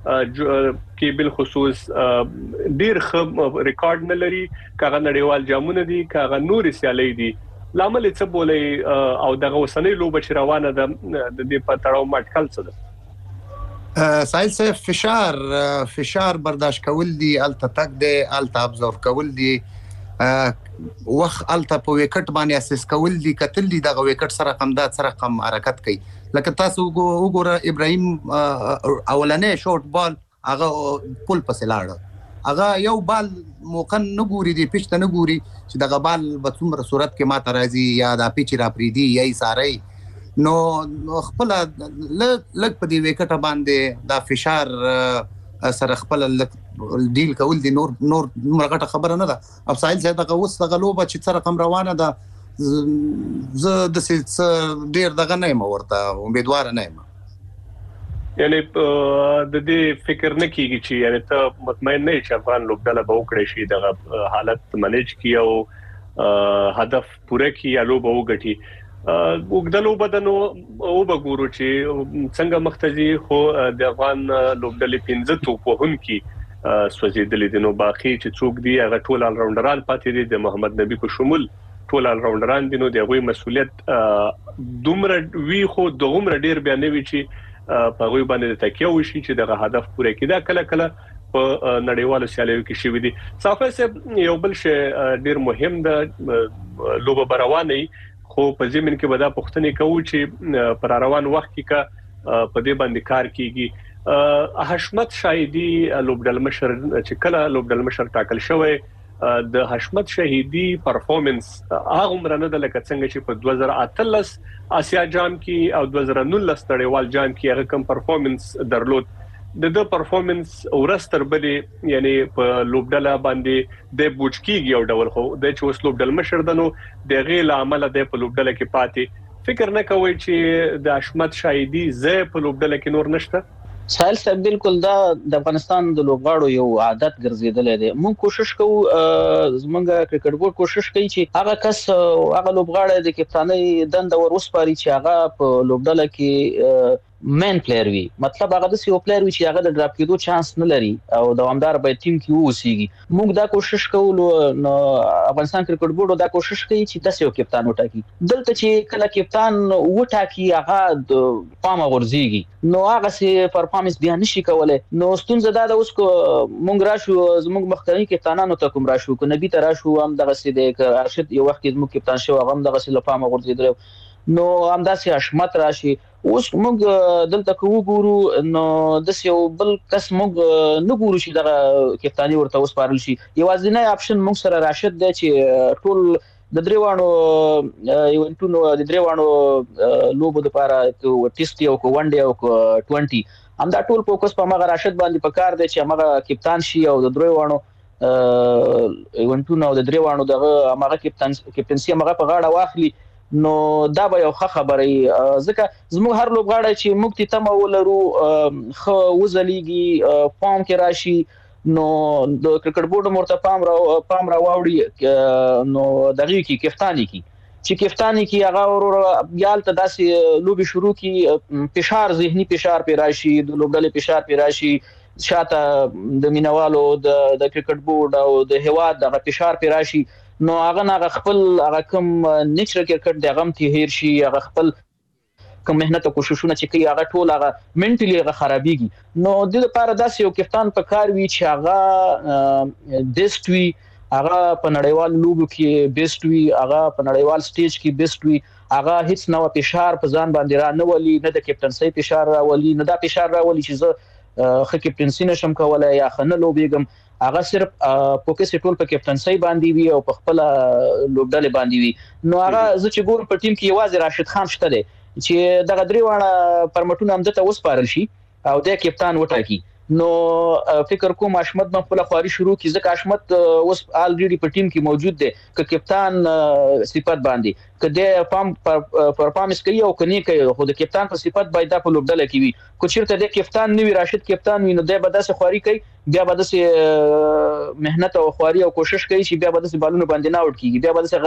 کې بل خصوص ډیر ښه ریکارډ نه لري کاغه نړیوال جامونه دي کاغه نور سیالي دي لامل څه بولې او دغه وسنۍ لوبه چې روانه ده د دې په تړاو مټکل څه ده سایل صاحب فشار فشار برداشت کول دي الته تک دي الته ابزورب کول دي وخت الته په وکټ باندې اساس کول دي کتل دي دغه وکټ سره کم دا سره کم حرکت کوي لکه تاسو وګوره ابراهيم اولنې شورت بال هغه پول پسې لاړ هغه یو بال موقن نه ګوري دي پښته نه ګوري چې دغه بال په څومره صورت کې ماته راځي یا د پیچ را پریدي یا یې ساري نو خپل لګ په دې وکټ باندې دا فشار سره خپل ډیل کول دي نور نور مرغه خبره نه ده اب سایل زه دغه اوس دغه لوبه چې سره کم روانه ده زه د څه ډیر دغه نه یم ورته امیدوار نه یم یعنی د دې فکر نه کیږي چې یعنی ته مطمئن نه چې افغان لوبډله به وکړي شي دغه حالت منیج کی او هدف پوره کی یا لوبه وګټي وګدلو بدنو او بګورو چې څنګه مختزي خو د افغان لوبډلې پنځه توپوهن کی سوځیدلې دي نو باقي چې څوک دی هغه ټول ال راونډران پاتې دي د محمد نبی کو شمول ټول ال راونډران دي نو دغه مسولیت دومره وی خو دومره ډیر بیانوي چې په غوي باندې تکیه وشي چې دغه هدف پوره کړي کله کله په نړیوالو سیالیو کې شوې دي صافه سه یو بل شی ډیر مهم ده لوبه برواني خو په زمين کې ودا پښتنې کوي چې پر روان وخت کې کا په دې باندې کار کیږي حشمت شاهدي لوبډل مشر چې کله لوبډل مشر ټاکل شوی د حشمت شاهدي پرفورمنس هغه مرنه د لکه څنګه چې په دوه زره اتلس آسیا جام کې او دوه زره نولس نړیوال جام کې هغه کم پرفورمنس درلود د د پرفورمنس ورستر بلې یعنی په لوبډل باندې د بوچکیږي او ډول خو د چې لوبډل مشر دنو د غیل عمل د په لوبډل کې پاتې فکر نه کوي چې د حشمت شاهدي زه په لوبډل کې نور نشته سائل صاحب بالکل دا د افغانستان د لوبغاړو یو عادت ګرځیدل دی مونږ کوشش کوو زمونږ کرکټ بورډ کوشش کوي چې هغه کس هغه لوبغاړی د کپتانۍ دنده ور وسپاري چې هغه په لوبډل کې مین پلیئر وي مطلب هغه د یو پلیئر وي چې هغه د ډراپ کېدو چانس نه لري او دوامدار به ټیم کې ووسیږي موږ دا کوشش کوو نو افغانستان کرکټ بورډ دا کوشش کوي چې د یو کپتان وټاکي دلته چې کله کپتان وټاکي هغه د پام غورځيږي نو هغه سي پرفورمنس بیا نشي کولای نو ستونزه دا د اوس کو مونږ راشو زموږ مخکنی کپتانانو ته کوم راشو کو نبی ته راشو هم دغه سي د ارشد یو وخت زموږ کپتان شو هغه هم دغه سي لپاره پام غورځیدل نو همداسې حشمت راشي اوس موږ دلته کو ګورو نو د یو بل کس موږ نه ګورو چې دغه کپتانی ورته وسپارل شي یوازینی اپشن موږ سره راشد دی چې ټول د دریوانو ایونټونو د دریوانو لوبو لپاره ټیسټ یو کو ون ډے او کو عشرين هم دا ټول فوکس په مغه راشد باندې پکار دی چې هغه کپتان شي او د دریوانو ایونټونو د دریوانو دغه هغه کپتان کپتنسي هغه په غاړه واخلي نو دا به یو ښه خبره ځکه زموږ هر لوبغاړی چې موږ ته تمه ولرو خو وزلیږي فارم کې راشي نو د کرکټ بورډ مرته پام را پام را واوړي نو دغه کې کفتانی کی چې کفتانی کی هغه ور یالته داسې لوبي شروع کی فشار ذهني فشار پی راشي د لوبډلې فشار پی راشي شاته د مینوالو د د کرکټ بورډ او د هواد دغه فشار پی راشي نو هغه نه خپل هغه کوم نیچرل کرکټ د غم ته هیر شي هغه خپل کوم مهنت او کوششونه چې کوي هغه ټول هغه منټلی هغه خرابيږي نو د لپاره داسې یو کپتان په کار وی چې هغه بیسټ وی هغه په نړیوال لوبو کې بیسټ وی هغه په نړیوال سټیج کې بیسټ وی هغه هیڅ نو فشار په ځان باندې را نه ولي نه د کپټنسي فشار را ولي نه د فشار را ولي چې زه خو کپټنسي نشم کولای یا خنه لوبېږم هغه صرف فوکس ټول په کپټنسي باندې وي او په خپل لوبډلې باندې وي نو هغه زه چې ګورم په ټیم کې یوازې راشد خان شته دی چې دغه دریوانه پرمټونه هم دته وسپارل شي او د کپتان وټاکي نو فکر کوم حشمت په خپل خواري شروع کی ځکه حشمت اوس الریډي په ټیم کې موجود دی ک کپتان صفات باندې کله پام پرفارمنس کوي او کني کوي خو د کپتان په صفات باید په لوبډله کې وي کو چیرته د کپتان نیوی راشد کپتان ویني د بداسه خواري کوي بیا بداسه مهنت او خواري او کوشش کوي چې بیا بداسه بالونه باندې نه وټ کیږي بیا بداسه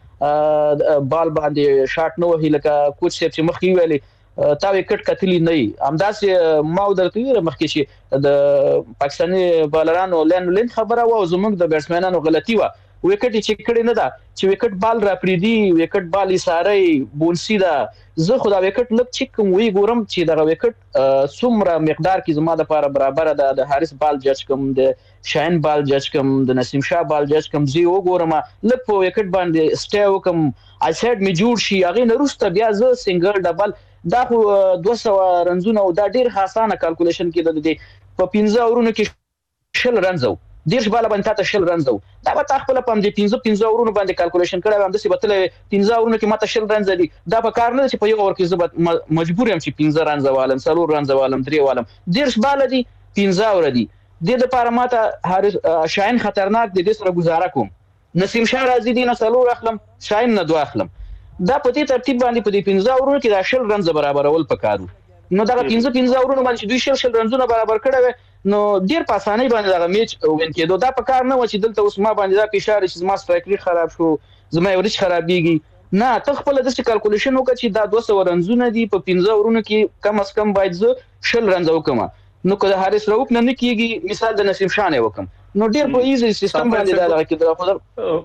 غلط بال باندې شاټ نه وهي لکه کوچ چې مخې ویلي تا وکټ کتلی نه همداسې ما درته ویل مخکې چې د پاکستاني بالرانو لین لین خبره و زموږ د بیټسمنانو غلطي و وکټ چې کړي نه دا چې وکټ بال را پریدي وکټ بال یې بونسي دا زه خو دا وکټ لک چې کوم وی ګورم چې دا وکټ څومره مقدار کې زما د لپاره برابر ده د حارث بال جج کوم د شاهین بال جج کوم د نسیم شاه بال جج کوم زی وګورم لک په وکټ باندې سټیو کوم اسید می جوړ شي هغه نرسته بیا زه سنگل ډبل دا خو دوه سوه رنزونه او دا ډیر اسانه کیلکولیشن کې د په پنځه اورونو کې شل رنزو دیرش بالا باندې تاسو شل رنزو دا به تاسو خپل پم دي پنځه پنځه اورونو باندې کیلکولیشن کړو هم د سی بتل پنځه اورونو کې ماته شل رنز دي دا په کار نه چې په یو اور کې زبط مجبور یم چې پنځه رنز والم سلور رنز والم درې والم دیرش بالا دي پنځه اور دي د لپاره ماته حارث شاهین خطرناک دي د سره گزاره کوم نسیم شاه راځي دي نه سلور اخلم شاهین نه دوه اخلم دا په دې ترتیب باندې په دې پنځه اورونو کې دا شل رنز برابر ول پکارو نو دا پنځه پنځه اورونو باندې دوی شل شل رنزونه برابر کړو نو ډیر په اسانۍ باندې دا میچ وین کېدو دا په کار نه و چې دلته اوس ما باندې دا فشار چې زما سټرایک ریټ خراب شو زما یورچ خرابېږي نه ته خپل د کیلکولیشن وکړه چې دا دوه سوه رنزونه دي په پنځه اورونو کې کم از کم باید زه شل رنز وکم نو که حارث راوپ نه کېږي مثال د نسیم شاه نه وکم نو ډیر په ایزي سیستم باندې دا راکې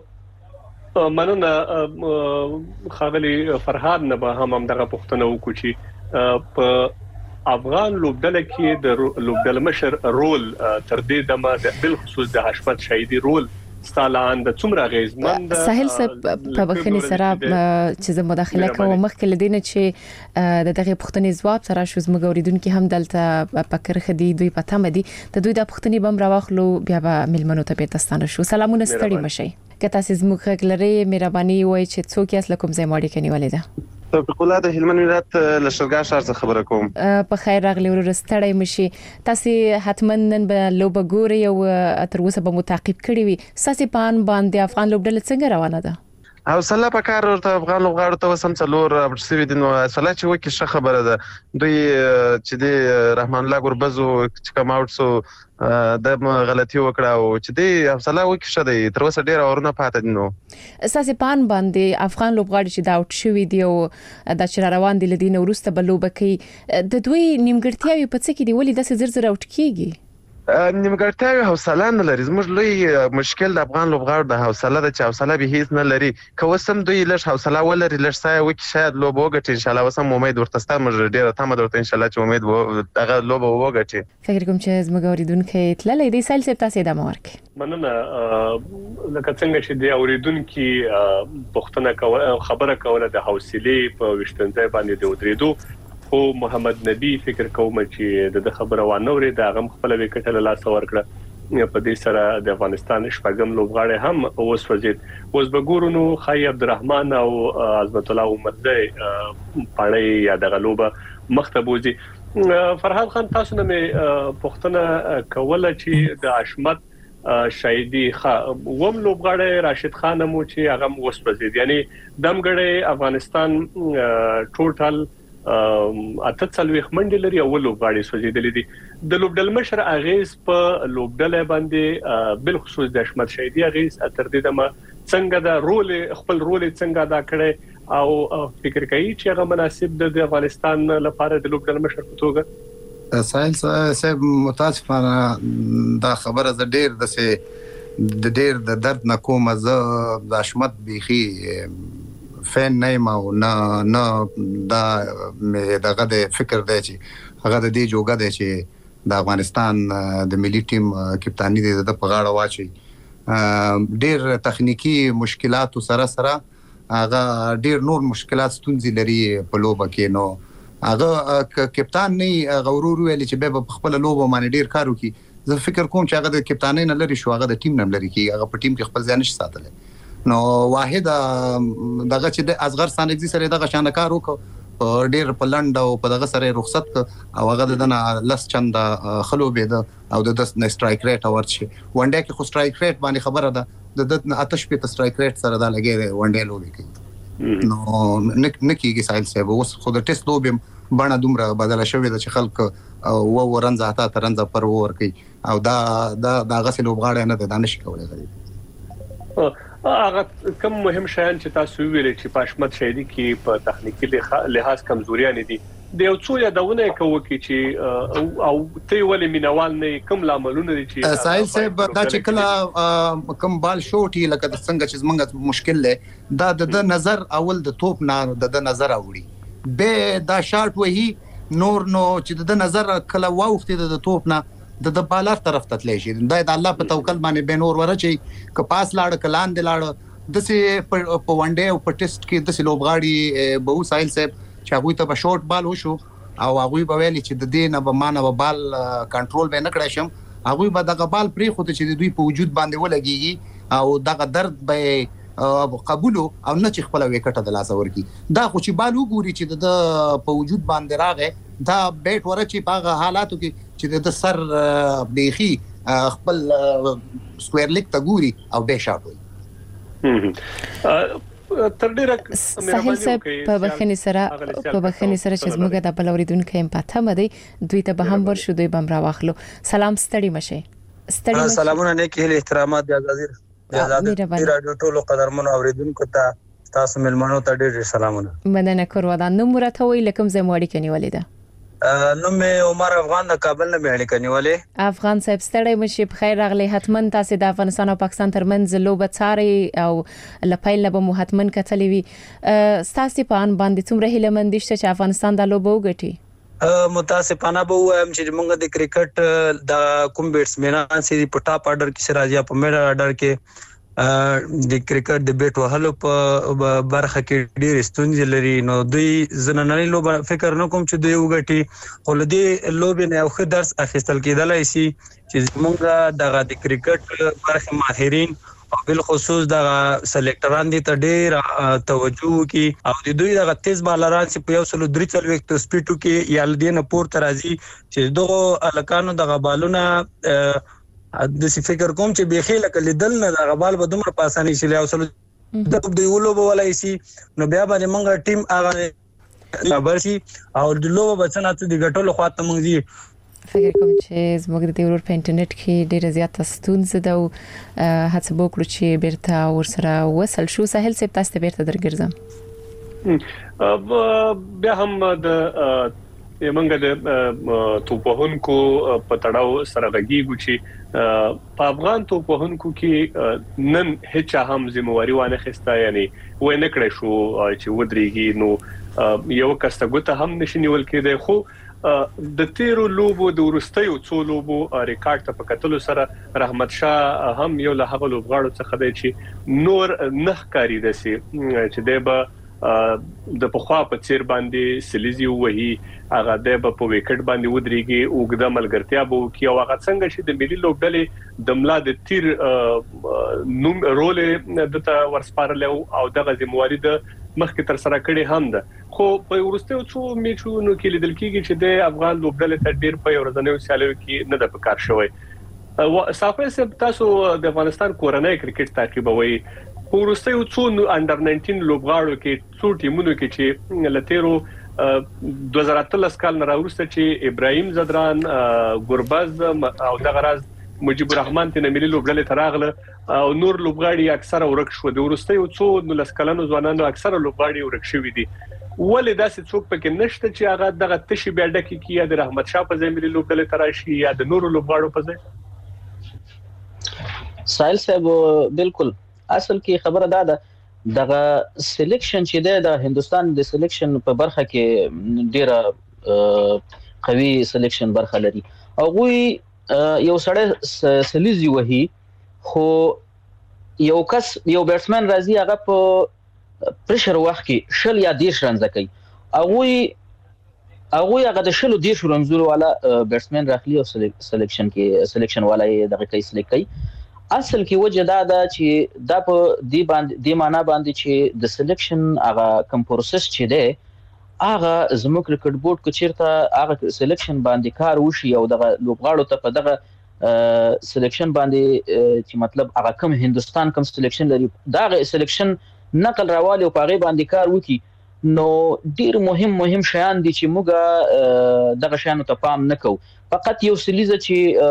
مننه خاغلی فرهاد نه به هم دغه پښتنه وکړو چې په افغان لوبډله کې د لوبډله مشر رول تر دې دمه د بل خصوص د حشمت شاهدي رول ستالان د څومره غیزمند ساحل صاحب په بخښنې سره چې زه مداخله کوم مخکې لدینه چې د دغه پښتنې ځواب سره شو زموږ اوریدونکو هم دلته پکر خدي دوی پته مدي د دوی د پښتنې بم راوخلو بیا به ملمنو ته پیتستانه شو. سلامونه ستړي مشي که تاسو زموږ غلري مهرباني وای چې څوک یې اصل کوم ځای ماړي کني ولې توفیق الله د هلمند ولایت له شلګا ښار څخه خبره کوم. په خیر راغلی ورور ستړی مشي. تاسو حتما نن به لوبه ګوري او تر اوسه به متعقب کړی وي. ساسي پان باندې افغان لوبډله څنګه روانه ده؟ حوصله په کار ورته افغان لوبغاړو ته وسم څلور ورسوي دي نو حوصله چې وکي ښه خبره ده. دوی چې دی رحمان الله ګوربزو چې کم اوټ سو د غلطي وکړه او چې دی حوصله وکي ښه دی تر اوسه ډیر اورونه پاتې دي. نو اساسي پان باندې افغان لوبغاړي چې دا اوټ شوي دي او د چر روان دي لدین ورسته بلوبه کوي د دوی نیمګړتیاوي په څه کې دی ولې د زر زر اوټ کیږي؟ نیمګړتیاوي حوصله نه لري. زموږ لوی مشکل د افغان لوبغاړو د حوصله د چا حوصله به هیڅ نه لري. که وسم دوی لږ حوصله ولري لږ سای وکي شاید لوب وګټي ان شاء الله. وسم امید ورته ستاسو مې ډیره تمه درته ان شاء الله چې امید دغه لوب وګټي. فکر کوم چې زموږ اوریدونکو تللې دي سال سپ تاسو د مورک مننه لکه څنګه چې د اوریدونکو پښتنه خبره کوله د حوصله په وشتنځای باندې د ودریدو او محمد نبی فکر کوم چې د خبره وانوري د غم خپل وکټ له لاس ورکړه په دې سره د افغانستان شپږم لوبغاړي هم اوس وزید اوس بګورونو خای عبدالرحمن او عظمت الله عمرزی پړی یا د غلوبه مختبوزي. فرحان خان تاسو نه پښتنه کوله چې د اشمت شایدی خا وم لوبغاړي راشد خان مو چې هغه اوس وزید یعنی دمګړی افغانستان ټوټل اته څلويخ منډه لري او لوبغاړي سوځیدلې دي. د لوبډل مشر اغیز په لوبډل باندې بل خصوص د اشمت شایدی اغیز تر دې دمه څنګه د رول خپل رول څنګه ادا کړي او فکر کوي چې هغه مناسب د افغانستان لپاره د لوبډل مشر په توګه. سایل صاحب متاسفانه دا خبره ز ډیر د سه د ډیر د درد نه کوم ز د اشمت بيخي فین نه ما او نه نه دا دغه د فکر دی چې هغه د دې جوګه دی چې د افغانستان د ملي ټیم کپتانی د په غاړه واچي. ډیر تخنیکی مشکلات سره سره هغه ډیر نور مشکلات ستونزې لري په لوبه کې. نو هغه کپتان نه غورور ویل چې به خپل لوبه باندې ډیر کار وکړي. زه فکر کوم چې هغه د کپتانۍ نه لري شو هغه د ټیم نه لري کې هغه په ټیم کې خپل ځان نشي ساتلی. نو واحد دغه چې د اصغر سانګزي سره دغه شان کار وکړ ډیر په لند او په دغه سره رخصت او هغه دنه لس چند خلو بيد او د دس سټرایک ریټ اور شي ون ډے کې خو سټرایک ریټ باندې خبره ده د آتش په سټرایک ریټ سره دا لګي ون ډے لوبي کوي. نو نکیږي سایل صاحب اوس خو د ټیسټ لوبي بڼه دومره بدله شوې ده چې خلک او ورنځه اته ترنځ پر ور کوي او دا دا دغه سلوبغاړي نه ده دانش کولای غري. هغه کوم مهم شیان چې تاسو ویلې چې په اشمت شایدی کې په تخنیکی لحاظ کمزوریان دي د یو څو یادونه کوي چې او ته ولې مینوال نه کوم لاملونه دي چې سایل صاحب دا چې کله کوم بال شوټي لکه د څنګه چې زمونږ مشکل له دا د نظر اول د توپ نه د نظر اوړي به دا شاټ وਹੀ نور نو چې د نظر کله واوختي د توپ نه د بالر طرف ته تللی شي دا د الله په توکل باندې بنور ورچي ک پاس لاړ کلان دی لاړ د سي په ون ډے او په ټیسټ کې د سي لوبغاړي به سایل صاحب چې هغه ته په شورت بال وشو او هغه به ویلي چې د دې نه به مانو بال کنټرول به نه کړی شم هغه به دغه بال پری خو ته چې دوی په وجود باندې ولګيږي او دغه درد به قبول او نه چې خپل وکټه د لاس ورکی دا خو چې بال وګوري چې د په وجود باندې راغې دا بیٹ ورچی په حالاتو کې چې د سر بيخي خپل سکوير لیک ته ګوري او به شاټ وي. تر ډیره ساحل صاحب په بخښنې سره په بخښنې سره چې زموږ د بلوریدونکو هم پته مده دوی ته به هم ورشو دوی بم را واخلو. سلام ستړي مشه. ستړي سلامونه نه کې احترامات د ازادي د ازادي رادیو ټولو قدرمنو اوریدونکو ته تاسو ملمنو ته ډېر سلامونه. مننه کوم دا نو مرته وی لکم زموړي کني ولیدا نو مې عمر افغان د کابل نه بیان کنيولې. افغان صاحب ستړی مشي په خیر راغلی حتمن تاسو د افغانستان او پاکستان ترمنځ لوبه څاري او لپایل به مو حتمن کتلی وي تاسو په ان باندې څومره هیله مند دي چې افغانستان د لوبه وګټي؟ متاسفانه به وایم چې موږ د کرکټ د کوم بیټسمنان سي په ټاپ آرډر کې راځي په میډل آرډر کې د کرکټ د بیټ وهلو په برخه کې ډېر ستونزې لري نو دوی زنانه لوبه فکر نه کوم چې دوی وګټي خو له دې لوبې نه یو ښه درس اخیستل کېدلای شي چې موږ دغه د کرکټ برخه ماهرین او بل خصوص د سلیکټران دي ته ډېر توجه کوي او د دوی د تیز بالران چې په یو سلو درې څلوېښت سپیډو کې یا لدین پورته راځي چې دغه الکانو د غبالونه د سی فکر کوم چې بيخي لکه لیدل نه د غبال به دومره په اساني شي یو سلو د دوی ولوب ولای شي نو بیا باندې موږ ټیم هغه خبر شي او د لوب بچنه ته د ګټلو خواته موږ فکر کوم چې زموږ د ورور په انټرنیټ کې ډېر زیات ستونزې ده او هڅه وکړو چې بیرته ورسره وصل شو. ساحل صاحب تاسو ته بیرته درګرځم. بیا هم د یمنګ د توپوهونکو په تړاو سره غږیږو چې په افغان توپوهونکو کې نن هیڅ هم ذمہواری وانه خسته یعنی وای نه کړی شو چې ودرېږي نو یو کستګوته هم نشنیول کېده خو د تیرو لوبو د ورستیو څو لوبو ریکارډ ته په کتلو سره رحمت شاه هم یو له هغه لوبغاړو څخه دی چې نور نه ښکاری دسي چې دبا د پخوا په چیر باندې سلیزي وਹੀ هغه د په وکټ باندې ودرېږي او د ملګرتیا بو کې او هغه څنګه چې د ملي لوبډلې د ملا د تیر نوم رول د تا ورسپارل او دغه ذمہواری د مخکې تر سره کړي هم ده خو په ورستیو څو میچونو کې لیدل کېږي چې د افغان لوبډلې ته ډیر په ورځنیو سیالیو کې نه د پکار شوی. صافي سب تاسو د افغانستان کورنۍ کرکټ تعقیبوي ورستیو څو انډر ناینټین لوبغاړو کې څو ټیمونو کې چې لتیرو دوه هزار اتلس کال نه راوړسته چې ابراهيم زدران ګورباز او دغه راز مجيب الرحمن ته ملي لوبډلې تراغله او نور لوبغاړي اکثره ورک شو د ورستیو څو نو لسکلانو ځوانانو اکثره لوبغاړي ورک شوي دي ولې داسې څوک پکې نشته چې هغه دغه تشي بیا ډکه کیه د رحمت شاه په ځای ملي لوبډلې تراشي یا د نور لوبغاړو په ځای. سایل صاحب بالکل اصل کې خبره ده ده دغه سلیکشن چې ده د هندستان د سلیکشن په برخه کې ډیره قوي سلیکشن برخه لري او غوي یو سړی سلیزي وهي خو یو کس یو بیټسمن راځي هغه په پرشر وخت کې شل یا دیش رنز کوي هغه هغه هغه د شلو دیش رنزولو والا بیټسمن راخلي او سلیکشن کې سلیکشن والا یې دغه کوي سلیکټ کوي. اصل کې وجه دا ده چې دا په دی باندې دی معنا باندې چې د سلیکشن هغه کوم پروسس چې ده هغه زموږ کرکټ بورډ کې چیرته هغه سلیکشن باندې کار وشي او دغه لوبغاړو ته په دغه سلیکشن باندې چې مطلب هغه کوم هندستان کوم سلیکشن لري دا سلیکشن نقل راوالي او په غي باندې کار وکي نو ډیر مهم مهم شیان دي چې موږ دغه شیانو ته پام نکو فقط یو سلیزه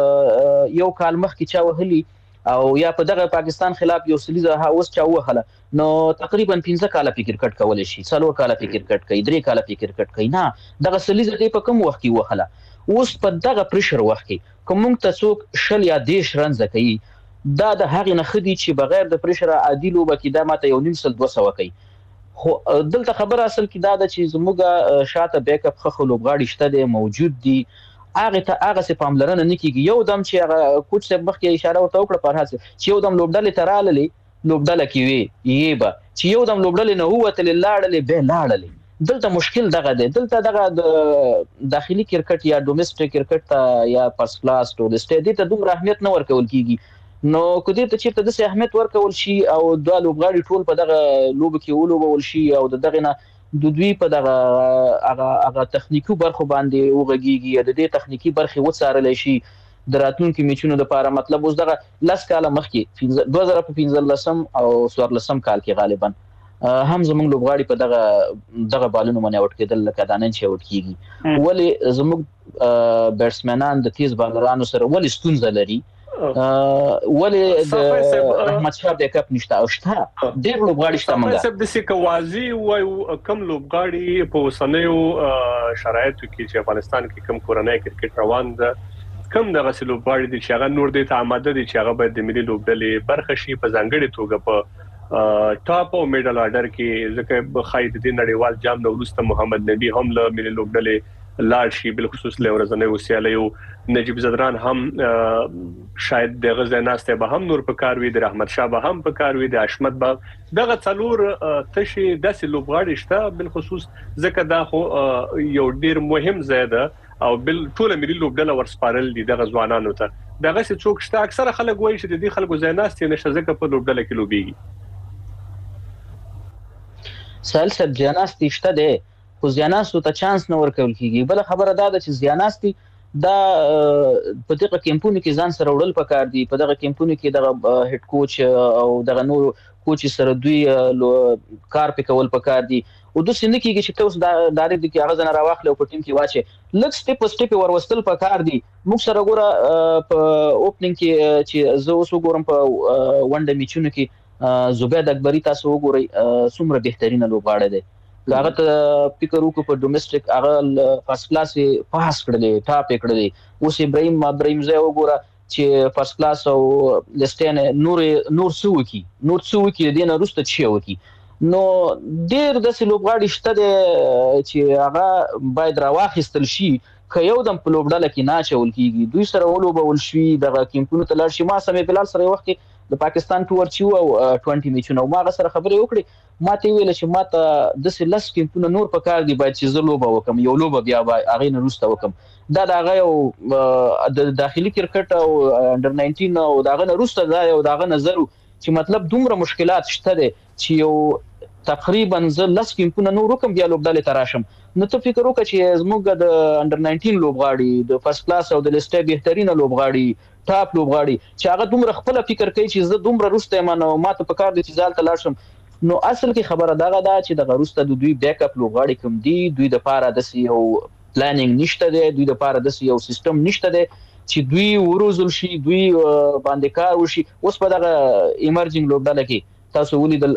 چې یو کال مخکې چا وهلي او یا په دغه پاکستان خلاف یو سلیزه ها اوس چا وهله نو تقریبا پنځه کاله په کرکټ کول شي څلور کاله په کرکټ کوي درې کاله په کرکټ کوي نه دغه سلیزه دی په کوم وخت کې وهله اوس په دغه پرشر وخت کې کوم ته څوک شل یا دیش رنز کوي دا د هغه نه خدي چې بغیر د پرشر عادي لوبه کې دا ماته یو نیم سل دوه سوه کوي خو دلته خبر اصل کې دا د چې زموږه شاته بیک اپ خو لوبغاړي شته دي موجود دي هغه ته هغه څه پاملرنه نه کیږي یو دم چې هغه کوچ څه مخکې اشاره وته وکړه پر هڅه چې یو دم لوبډلې تراللې لوبډله کې وي یې به چې یو دم لوبډلې نه هوته لاړلې به لاړلې دلته مشکل دغه دی دلته دغه د داخلي کرکټ یا ډومېسټک کرکټ ته یا فرست کلاس ټورسټ دي ته دومره اهمیت نه ورکول کیږي نو کدی ته چې ته د اهمیت ورکول شي او د لوبغاړي ټول په دغه لوب کې ولوبول شي او دغه نه د دوی په دغه هغه هغه تخنیکی برخو باندې وغږیږي د دې تخنیکی برخه وڅارل شي د راتلونکو میچونو لپاره مطلب اوس دغه لاس کاله مخکې دوه زره پنځلسم او څوارلسم کال کې غالبا هم زموږ لوبغاړي په دغه دغه بالونو باندې اوټ کېدل لکه دانن چې اوټ کیږي ولی زموږ بیټسمنان د تیز بالرانو سره ولی ستونزه لري ولی د رحمت شاه بیک اپ نشته او شته ډېر لوبغاړي شته موږ سب د سیکوازي او کم لوبغاړي په وسنیو شرایطو کې چې افغانستان کې کم کورنۍ کرکټ روان ده کم دغه لوبغاړي دي چې هغه نور د تعامد دي چې هغه باید د ملي لوبډلې برخه شي په ځانګړي توګه په ټاپ او میډل آرډر کې ځکه بخای د نړیوال جام نو وروسته محمد نبی هم له ملي لوبډلې لاړ شي بل خصوص له ورځنی وسیالو نجیب زدران هم شاید د غزناسته به هم نور په کار وي د رحمت شاه به هم په کار وي د اشمت به دغه څلور تشي د سلوبغاړي شته بل خصوص ځکه دا خو یو ډیر مهم زیاده او بل ټول ملي لوبډله ورسپارل دي د غزوانانو ته دغه څه څوک شته اکثره خلک وایي چې د دې خلکو زیناسته نشه ځکه په لوبډله کې لوبيږي سال سب زیناسته شته ده خو زیناستو ته چانس نه ورکول کیږي بل خبره دا ده چې زیناسته دا په دغه کیمپونو کې ځان سره وړل پکار دي په دغه کیمپونو کې دغه هډ کوچ او دغه نور کوچ سره دوی کار پکول پکار دي او د سند کېږي چې تاسو دا ډایرکټ کې هغه ځنه راوخلو په ټیم کې واچي لږ سټپ سټپ وروستل پکار دي موږ سره ګوره په اوپننګ کې چې زه اوس وګورم په ونډه میچونو کې زبید اکبری تاسو وګورئ څومره بهترینه لوبغاړی دی هغه ته فکر وکړو په ډومېسټک هغه فرست کلاس پاس کړل ټاپ کړل اوس ابراهيم ابراهيم زه وګوره چې فرست کلاس او لستین نور نور سوکی نور سوکی دینه روسته چی وکی نو ډیر د سلوبغاړي شته چې هغه باید راواخستل شي که یو دم په لوبډاله کې نه چول کیږي دوی سره ولوبول شي د کیمپونو ته لاړ شي ما سمې بلال سره وخت د پاکستان ټور چې او بیس میچونه ما سره خبرې وکړې ما ته ویل چې ما ته د سلس کیمپونو نور په کار دی باید چې زه لوبه وکم یو لوبه بیا هغه نه روسته وکم دا دغه یو د داخلي کرکټ او انډر ناینټین او دغه نه روسته دا یو دغه نظر چې مطلب دومره مشکلات شته دي چې یو تقریبا زه لس کیمپونه نور وکم بیا لوبډاله تراشم نو ته فکر وکړه چې زموږ د انډر ناینټین لوبغاړي د فرست کلاس او د لیسټه بهترینه لوبغاړي ټاپ لوبغاړي چې هغه دومره خپل فکر کوي چې زه دومره روسته ما نو ما ته په کار دي چې ځال ته لاړم نو اصل کې خبره دا ده چې د روسته د دوی بیک اپ لوبغاړي کوم دي دوی د پاره د یو پلانینګ نشته دی دوی د پاره د یو سیستم نشته دی چې دوی وروزل شي دوی باندې کار وشي اوس په دغه ایمرجنګ لوبډاله کې تاسو ولیدل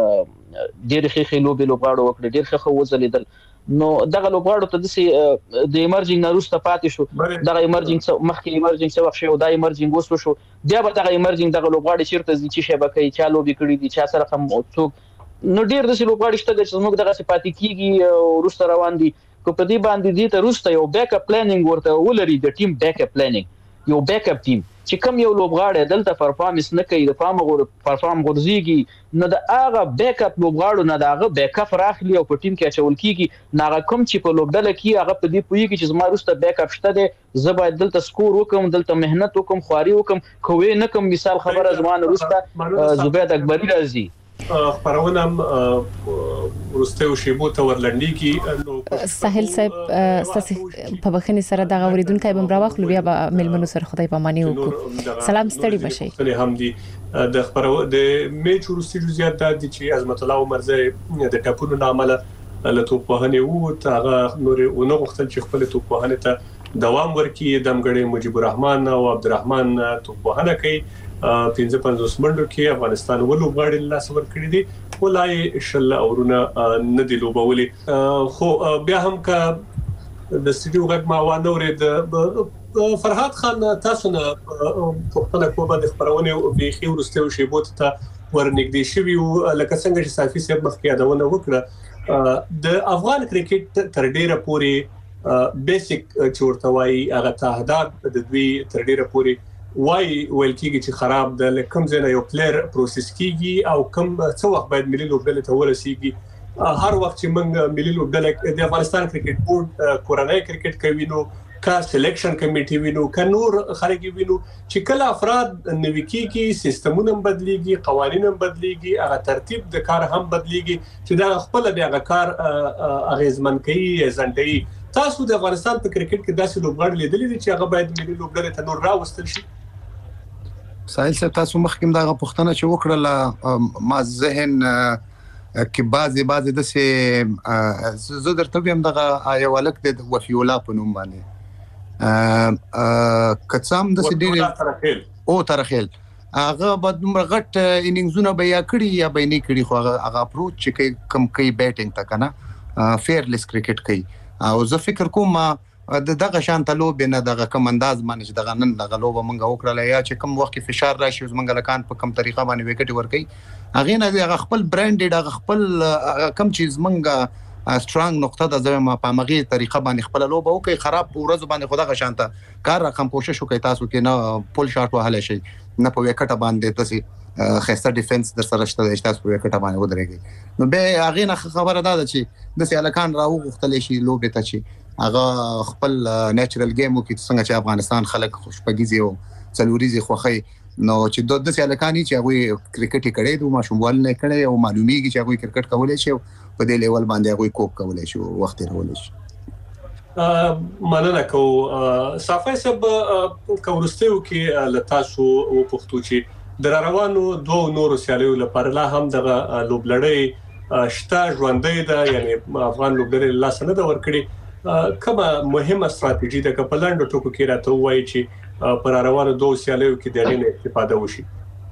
ډېر ښه لوبې لوبغاړو وکړي ډېر ښه وځلیدل نو دغه لوبغاړو ته د د ایمرجنګ نه وروسته پاتې شو دغه ایمرجنګ مخکې ایمرجنګ څه وخت شو دا ایمرجنګ اوس شو بیا به دغه ایمرجنګ دغه لوبغاړي چیرته ځي چې شبکې چا لوبې کړي دي چا سره کوم څوک نو ډېر د لوبغاړي شته چې موږ دغه صفاتي کیږي وروسته روان دي کو په دې باندې دي ته وروسته یو بیک اپ پلانینګ ورته ولري د ټیم بیک اپ پلانینګ یو بیک اپ ټیم چې کوم یو لوبغاړی دلته پرفارمنس نه کوي د فارم غوړ پرفارم غورځيږي نو د هغه بیک اپ لوبغاړو نه دغه بیک اپ راخلي او په ټیم کې اچول کیږي ناغه کوم چې په لوبډاله کې هغه په دې پوي کې چې زما روسته بیک اپ شته دی زه باید دلته سکور وکم دلته مهنت وکم خواري وکم کوی نه کوم مثال خبره زما روسته زبید اکبری راځي خبرونه ورسته او شیبو ته ورلنډي ساحل صاحب ستاسو په بخښنې سره دغه اوریدونکو به راوخلو بیا به ملمنو سره خدای پاماني وکړو سلام ستړي بشئ هم دي د خبرو د میچ ورسته جزئیات د چې عظمت الله عمرزه د ټاپونو نامله له توپوهنې وو هغه نور ونه غوښتل چې خپل توپوهنې ته دوام ورکړي دمګړې مجيب الرحمن او عبدالرحمن توپوهنه کوي پنځه پنځوس منډو کې افغانستان ولوبغاړي لاس ور کړی دي ولای شل اورونه نه دی لوبولې خو بیا هم کا د سټډیو غږ ما وانه ورید فرحات خان تاسو نه په خپل کوبه د خبرونه او بيخي ورسته شی بوت ته ورنګدي شوی او لکه څنګه چې صافي صاحب مخکې یادونه وکړه د افغان کرکټ تر ډیره پوري بیسیک چورتوي هغه تهداد د دوی تر ډیره پوري وای ویل کېږي چې خراب د کوم ځای یو پلیئر پروسس کیږي او کوم څو وخت باید ملي لوبډله ته ورسیږي هر وخت چې موږ ملي لوبډله د افغانستان کرکټ بورډ کورنۍ کرکټ کوي نو کا سلیکشن کمیټي وینو کا نور خلک وینو چې کله افراد نوي کیږي سیستمونه بدليږي قوانين بدليږي هغه ترتیب د کار هم بدليږي چې دا خپل د هغه کار اغیزمن کوي ځنډي تاسو د افغانستان په کرکټ کې داسې لوبغاړي لیدلې چې هغه باید ملي لوبډله ته نور راوستل شي ساحل صاحب تاسو مخکې دغه پوښتنه چې وکړه ما ذهن کې بعضي بعضي د سه زه درته ویم دغه یو الک د وفي الله په نوم باندې ا کڅام د سې او ترخیل هغه بعد نمبر غټ انینګزونه بیا کړی یا بیني کړی خو هغه اپروچ چې کم کوي بیټینګ تا کنه فیرلیس کرکټ کوي او زه فکر کوم د دغه شان تلوب نه دغه کوم انداز باندې چې دغه نن دغه لوب مونږ وکړل یا چې کوم وخت کې فشار راشي زمونږ لکان په کوم طریقه باندې وکټ ورکي هغه نه هغه خپل برانډډ هغه خپل کوم چیز مونږ سترانګ نقطه د زما په مغي طریقه باندې خپل لوبه وکي خراب ورځ باندې خدا غشانته کار رقم کوشش وکي تاسو کې نه پول شاټ وهله شي نه په وکټه باندې تاسو خسته ډیفنس در سره شته د تاسو په وکټه باندې ودرېږي نو به هغه نه خبره ده چې د سیالکان راو غختل شي لوبه ته چې هغه خپل نېچرل گیم وکي څنګه چې افغانستان خلک خوشبګيزي او څلوريزي خوخي نو چې د د سیالکانی چې هغه کرکټ کړي دوه ماشوموال نه کړي او معلومیږي چې هغه کرکټ کولای شي په دې لیول باندې هغه کوپ کولای شي وخت راولای شي مننه کو صافي سب کورستیو کې لتاسو او پښتو چې در روانو دوه نورو سیالیو لپاره لا هم د لوبلړۍ شته ژوندۍ ده یعنی افغان لوبلړۍ لا سند ورکړي کومه مهمه ستراتیژي د کپلند ټکو کې راته وایي چې پر روانو دوه سیالیو کې د غینې استفاده وشي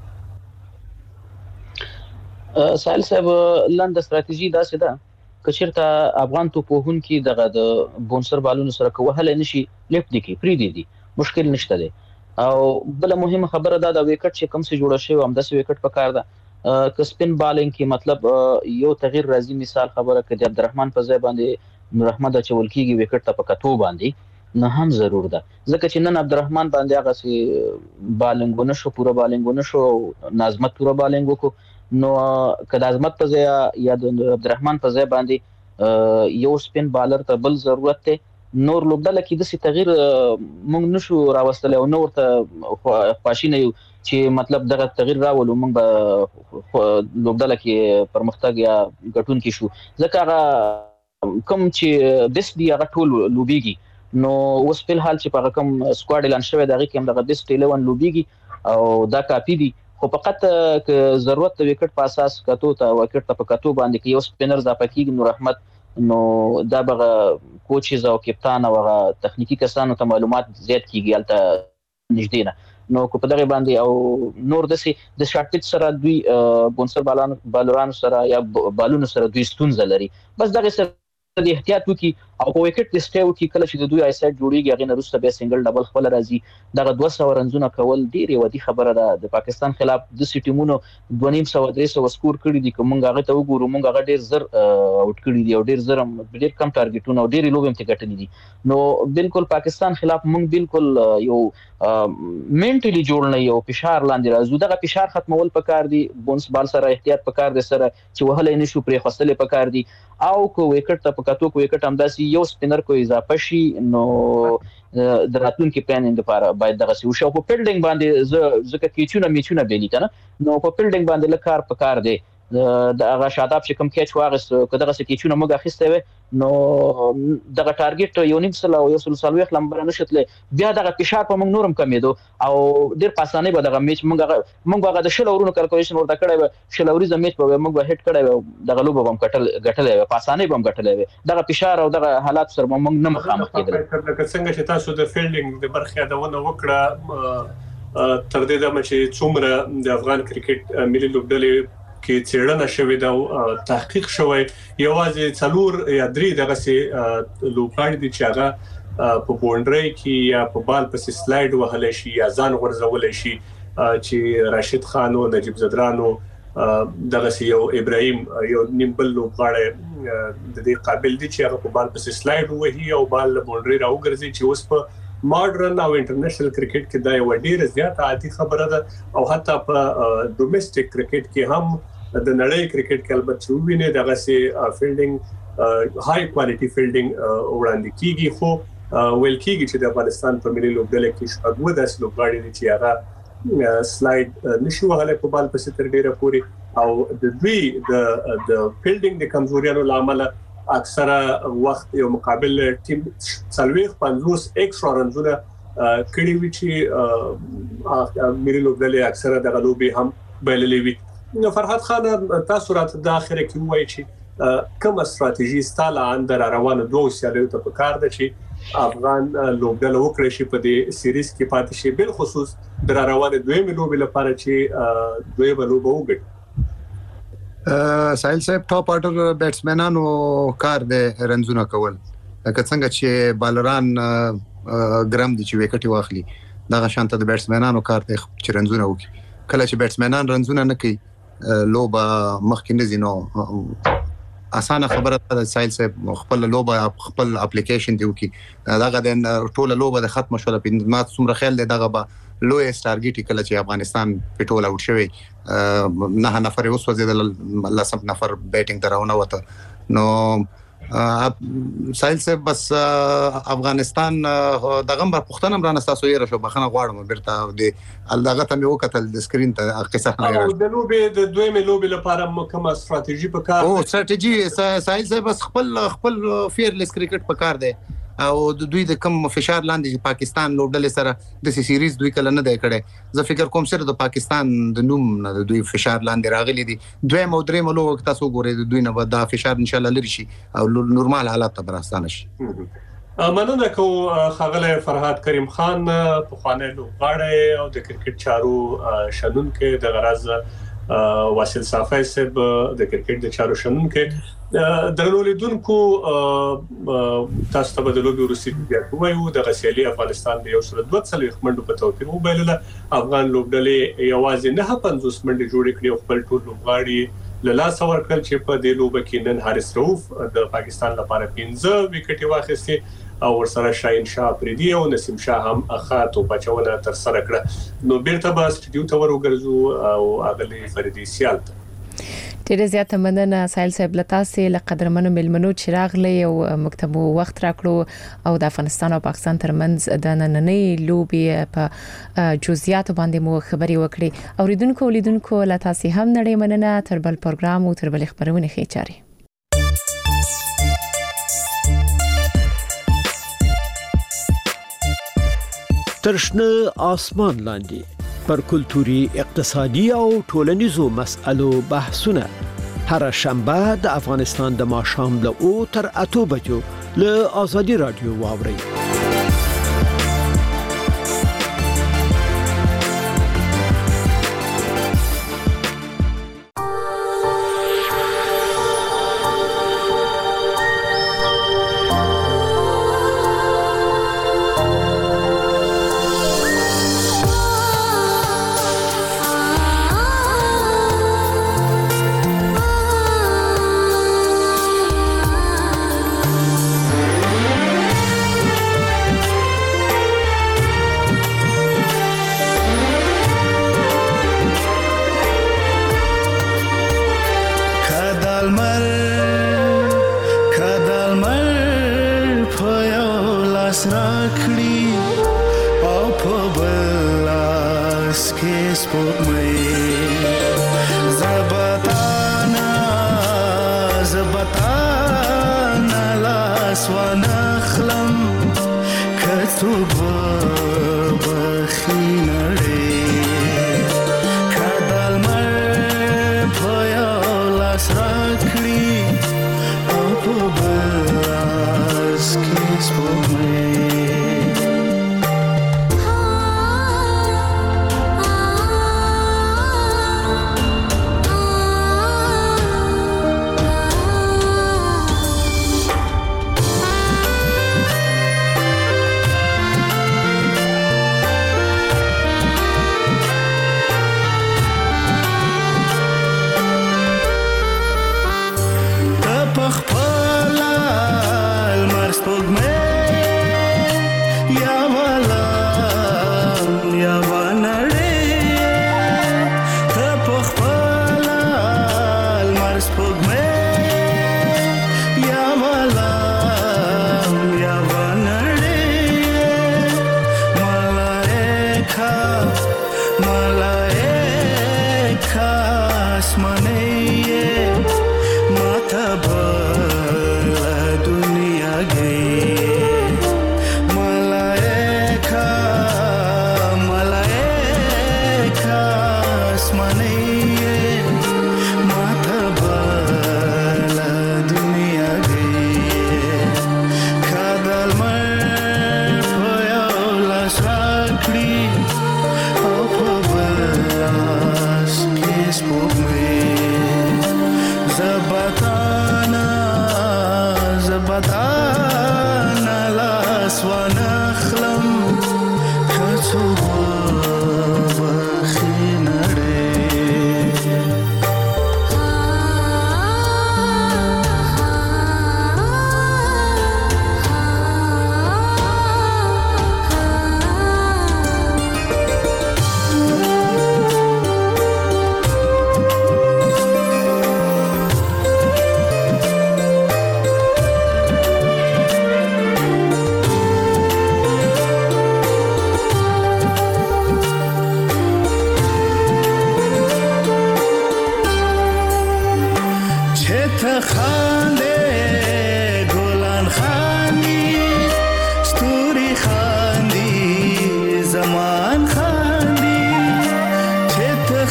سائل صاحب لاند استراتیژي دا سده کچیرته افغان توپوهون کې دغه د بونسر بالونو سره کوهله نشي لیفت دي کې پری دي دي مشکل نشته دي او بل مهمه خبره دا د وکټ چې کم څه جوړ شي او هم د وکټ په کار ده ک سپین بالینګ کې مطلب یو تغییر راځي مثال خبره کړي عبدالرحمن په ځای باندې نور احمد چول کېږي وکټ ته په کتو باندې نه هم ضرور ده ځکه چې نن عبدالرحمن باندې هغه سي بالینګ نشو پورا بالینګ نشو نظمت پورا بالینګ کو نو کله عظمت په ځای یا د عبدالرحمن په ځای باندې یو سپین بالر ته بل ضرورت ته نور لوبډله کې د سي تغییر مونږ نشو راوستل او نور ته پاشینه یو چې مطلب دغه تغییر راولو مونږ به لوبډله کې پرمختګ یا غټون کې شو ځکه هغه کوم چې بیس دی هغه ټول لوبيږي نو اوس په حال چې په کوم سکواډ اعلان شوی دغه کې هم دغه بیس الیون لوبيږي او دا کافي دي خو فقط ک ضرورت د وکټ په اساس کتو ته وکټ ته په کتو باندې کې یو سپینر ز پکې نور احمد نو دا بغه کوچز او کپتان او تخنیکی کسانو ته معلومات زیات کیږي الته نږدې نه نو کو په دغه باندې او نور د سي د شارټ پیچ سره دوی بونسر بالان بالران سره یا بالونو سره دوی ستونزه لري بس دغه سره د احتیاط وکي او په وکټ لیسټ وکي کله چې د دوی آی سایت جوړیږي هغه نه روسته به سنگل ډبل خپل راځي دغه دوه سوه رنزونه کول ډیر ودی خبره ده د پاکستان خلاف د سټیمونو دوه نیم سوه درې سوه سکور کړی دي کوم هغه ته وګورو مونږ هغه ډیر زر اوټ کړی دي او ډیر زر ډیر کم ټارګټونه او ډیر لوب هم ټکټنی دي نو بالکل پاکستان خلاف مونږ بالکل یو منټلی جوړ نه یو فشار لاندې راځو دغه فشار ختمول پکار دي بونس بال سره احتیاط پکار دي سره چې وهله نشو پرې خپل پکار دي او کو وکټ ته پکاتو کو وکټ همداسي یو سپینر کو اضافه شي نو د راتلونکو پلانینګ لپاره باید دغه سی وشو په فیلډینګ باندې ځکه کیچونه میچونه بیلی کنه نو په فیلډینګ باندې لکار پکار دی د هغه شاداب چې کوم کیچ واغس کداغه سی کیچونه موږ اخیسته و نو دغه ټارګټ یو نیم سل او یو سل سلويخ لمبر نشتله بیا دغه فشار په موږ نورم کمیدو او ډیر پاسانه به دغه میچ موږ موږ هغه د شل اورونو کیلکولیشن ورته کړی و شل اوري د میچ په موږ به هټ کړی و دغه لوب هم کټل غټلې و پاسانه به هم غټلې و دغه فشار او دغه حالات سره موږ نه مخامخ کېدل لکه څنګه چې تاسو د فیلډینګ د برخه یادونه وکړه تر دې د مچ څومره د افغان کرکټ ملي لوبډلې کې چیرنه شوې دا تحقیق شوی یوازې څلور یا درې دغه سي لوبغاړي دي چې هغه په بونډري کې یا په بال په سلایډ وهل شي یا ځان ورزول شي چې راشد خان او نجیب زدرانو دغه سي یو ابراهيم یو نیمبل لوبغاړي د دې قابل دي چې هغه په بال په سلایډ وهي او بال بونډري راوګرځي چې اوس په ماډرن او انټرنیشنل کرکټ کې دا یو ډیر زیات عادي خبره ده او حتی په ډومېسټک کرکټ کې هم د نړۍ کرکټ کې البته ویني دغه سي فیلډینګ های کوالټي فیلډینګ وړاندې کیږي خو ویل کیږي چې د افغانستان په ملي لوبډله کې شپږ داسې لوبغاړي دي چې هغه سلایډ نشو هغه په بال په ستر ډیره پوري او د دوی د د فیلډینګ د کمزوریانو لامل اکثره وخت یو مقابل ټیم څلويخ پنځوس ایکسترا رنزونه کړي وي چې ملي لوبډله اکثره د غلوبي هم بللې وي فرحت خان تاسو راته د اخره کې وایي چې کوم استراتیژي ستاله اندر روانه دوه سیالیو ته پکار ده چې افغان لوبډله وکړي شي په دې سیریز کې پاتې شي بل خصوص در روانه دوه ملوب لپاره چې دوه ملوب وګړي سایل صاحب ټاپ آرډر بیټسمنانو کار دی رنزونه کول لکه څنګه چې بالران ګرام دي چې وکټي واخلي دا شانته د بیټسمنانو کار دی چې رنزونه وکړي کله چې بیټسمنان رنزونه نه کوي لوبه مخکې نه زینو اسانه خبره ده سایل صاحب خپل لوبه خپل اپلیکیشن دی وکي دغه د ټوله لوبه د ختم شول په ما څومره خیال دی دغه به لوی ټارګټ کله چې افغانستان په ټوله اوټ شوی نه نفر اوس وزیدل الله سم نفر بیټینګ دراونه وته نو سایل صاحب بس افغانستان دغه په پښتنم رانه تاسو یې راشه بخنه غواړم بیرته د دغه ته مې وکتل د سکرین ته قصه نه او د لوبې د دویمه لوبې لپاره کومه ستراتیژي په کار او ستراتیژي سایل صاحب بس خپل خپل فیرلیس کرکټ په کار دی او د دوی د کم فشار لاندې پاکستان لوبډل سره د سیریز دوی کله نه دی کړي زه فکر کوم سره د پاکستان د نوم نه د دوی فشار لاندې راغلي دي دوی مو درې ملو وخت تاسو ګورئ د دوی نه به دا فشار ان شاء الله لري شي او نورمال حالات ته برستانه شي مننه کو خغله فرهاد کریم خان په خوانه لوبغاړی او د کرکټ چارو شنونکو د غرض واصل صافی صاحب د کرکټ د چارو شنونکو درنولیدونکو تاسو ته د لوبي روسي بیا کومو د غسیالي افغانستان د یو سره دوه څلوي منډو په توپیر وبایله افغان لوبډلې یوازې نه پنځوس منډې جوړې کړې او خپل ټول لوبغاړي له لاس ورکړل چې په دې لوبه کې نن حارث رؤوف د پاکستان لپاره پنځه وکټې واخیستې او ورسره شاهین شاه پریدي او نسیم شاه هم اخا توپچونه تر سره کړه نو بیرته به سټډیو ته ورغورځو او اغلی فریدي سیال ډیره زیاته مننه سایل صاحب لتاسې لقدرمنو ملمنو چراغ لې او مکتبو وخت راکړو او د افغانستان او پاکستان ترمنځ د نننۍ لوبې په جزئیات باندې مو خبري وکړي اوریدونکو لیدونکو لتاسې هم نړۍ مننه تر بل پروګرام او تر بل خبرونه خېچاري ترشنه آسمان لاندې پر کلتوري اقتصادي او ټولنیزو مسألو بحثونه هر شنبه د افغانستان د ماښام له او تر اتو بجو له آزادي رادیو واوري ته خاندې ګلان خاندي ستوري خاندي زمان خاندي چې ته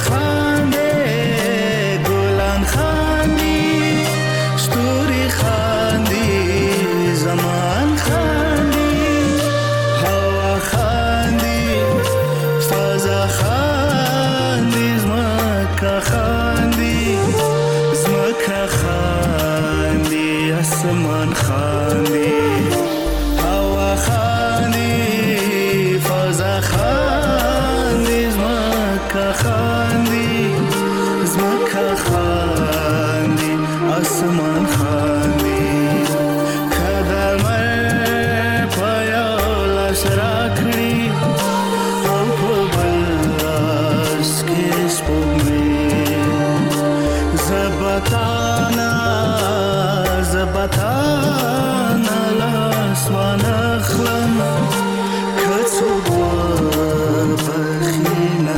خاندې ګلان خاندي ستوري خاندي زمان خاندي هوا خاندي فضا خاندي زمکه خاندي زمکه خاندي اسمان خاندي هوا خاندي فضا خاندي زمکه خاندي زمکه خاندي اسمان خاندي کدمر پایا لاس راکړي او په بل لاس کې سپوږمۍ زبتانا زبتانا لاس وانخلم کڅو بخینه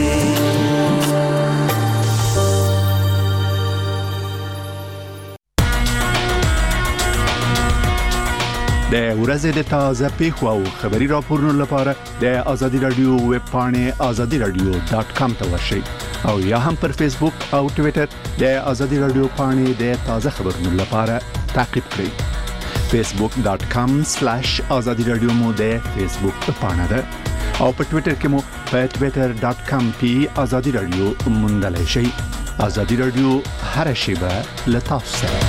د ورځې د تازه پیښو او خبري راپورونو لپاره د آزادي رادیو ویب پاڼې آزادي رادیو ډاٹ کام ته ورشئ او یا هم پر فیسبوک او ټوئیټر د آزادي رادیو پاڼې د تازه خبرونو لپاره تعقیب کړئ فیسبوک ډاٹ کام سلیش آزادي رادیو مو د فیسبوک پاڼه ده او په ټوئیټر کې مو په ټوئیټر ډاٹ کام پی آزادي رادیو موندلای شئ آزادي رادیو هر شیبه له تاسو سره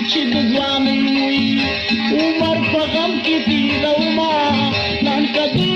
عمر په غم کې دی لوما نن کدي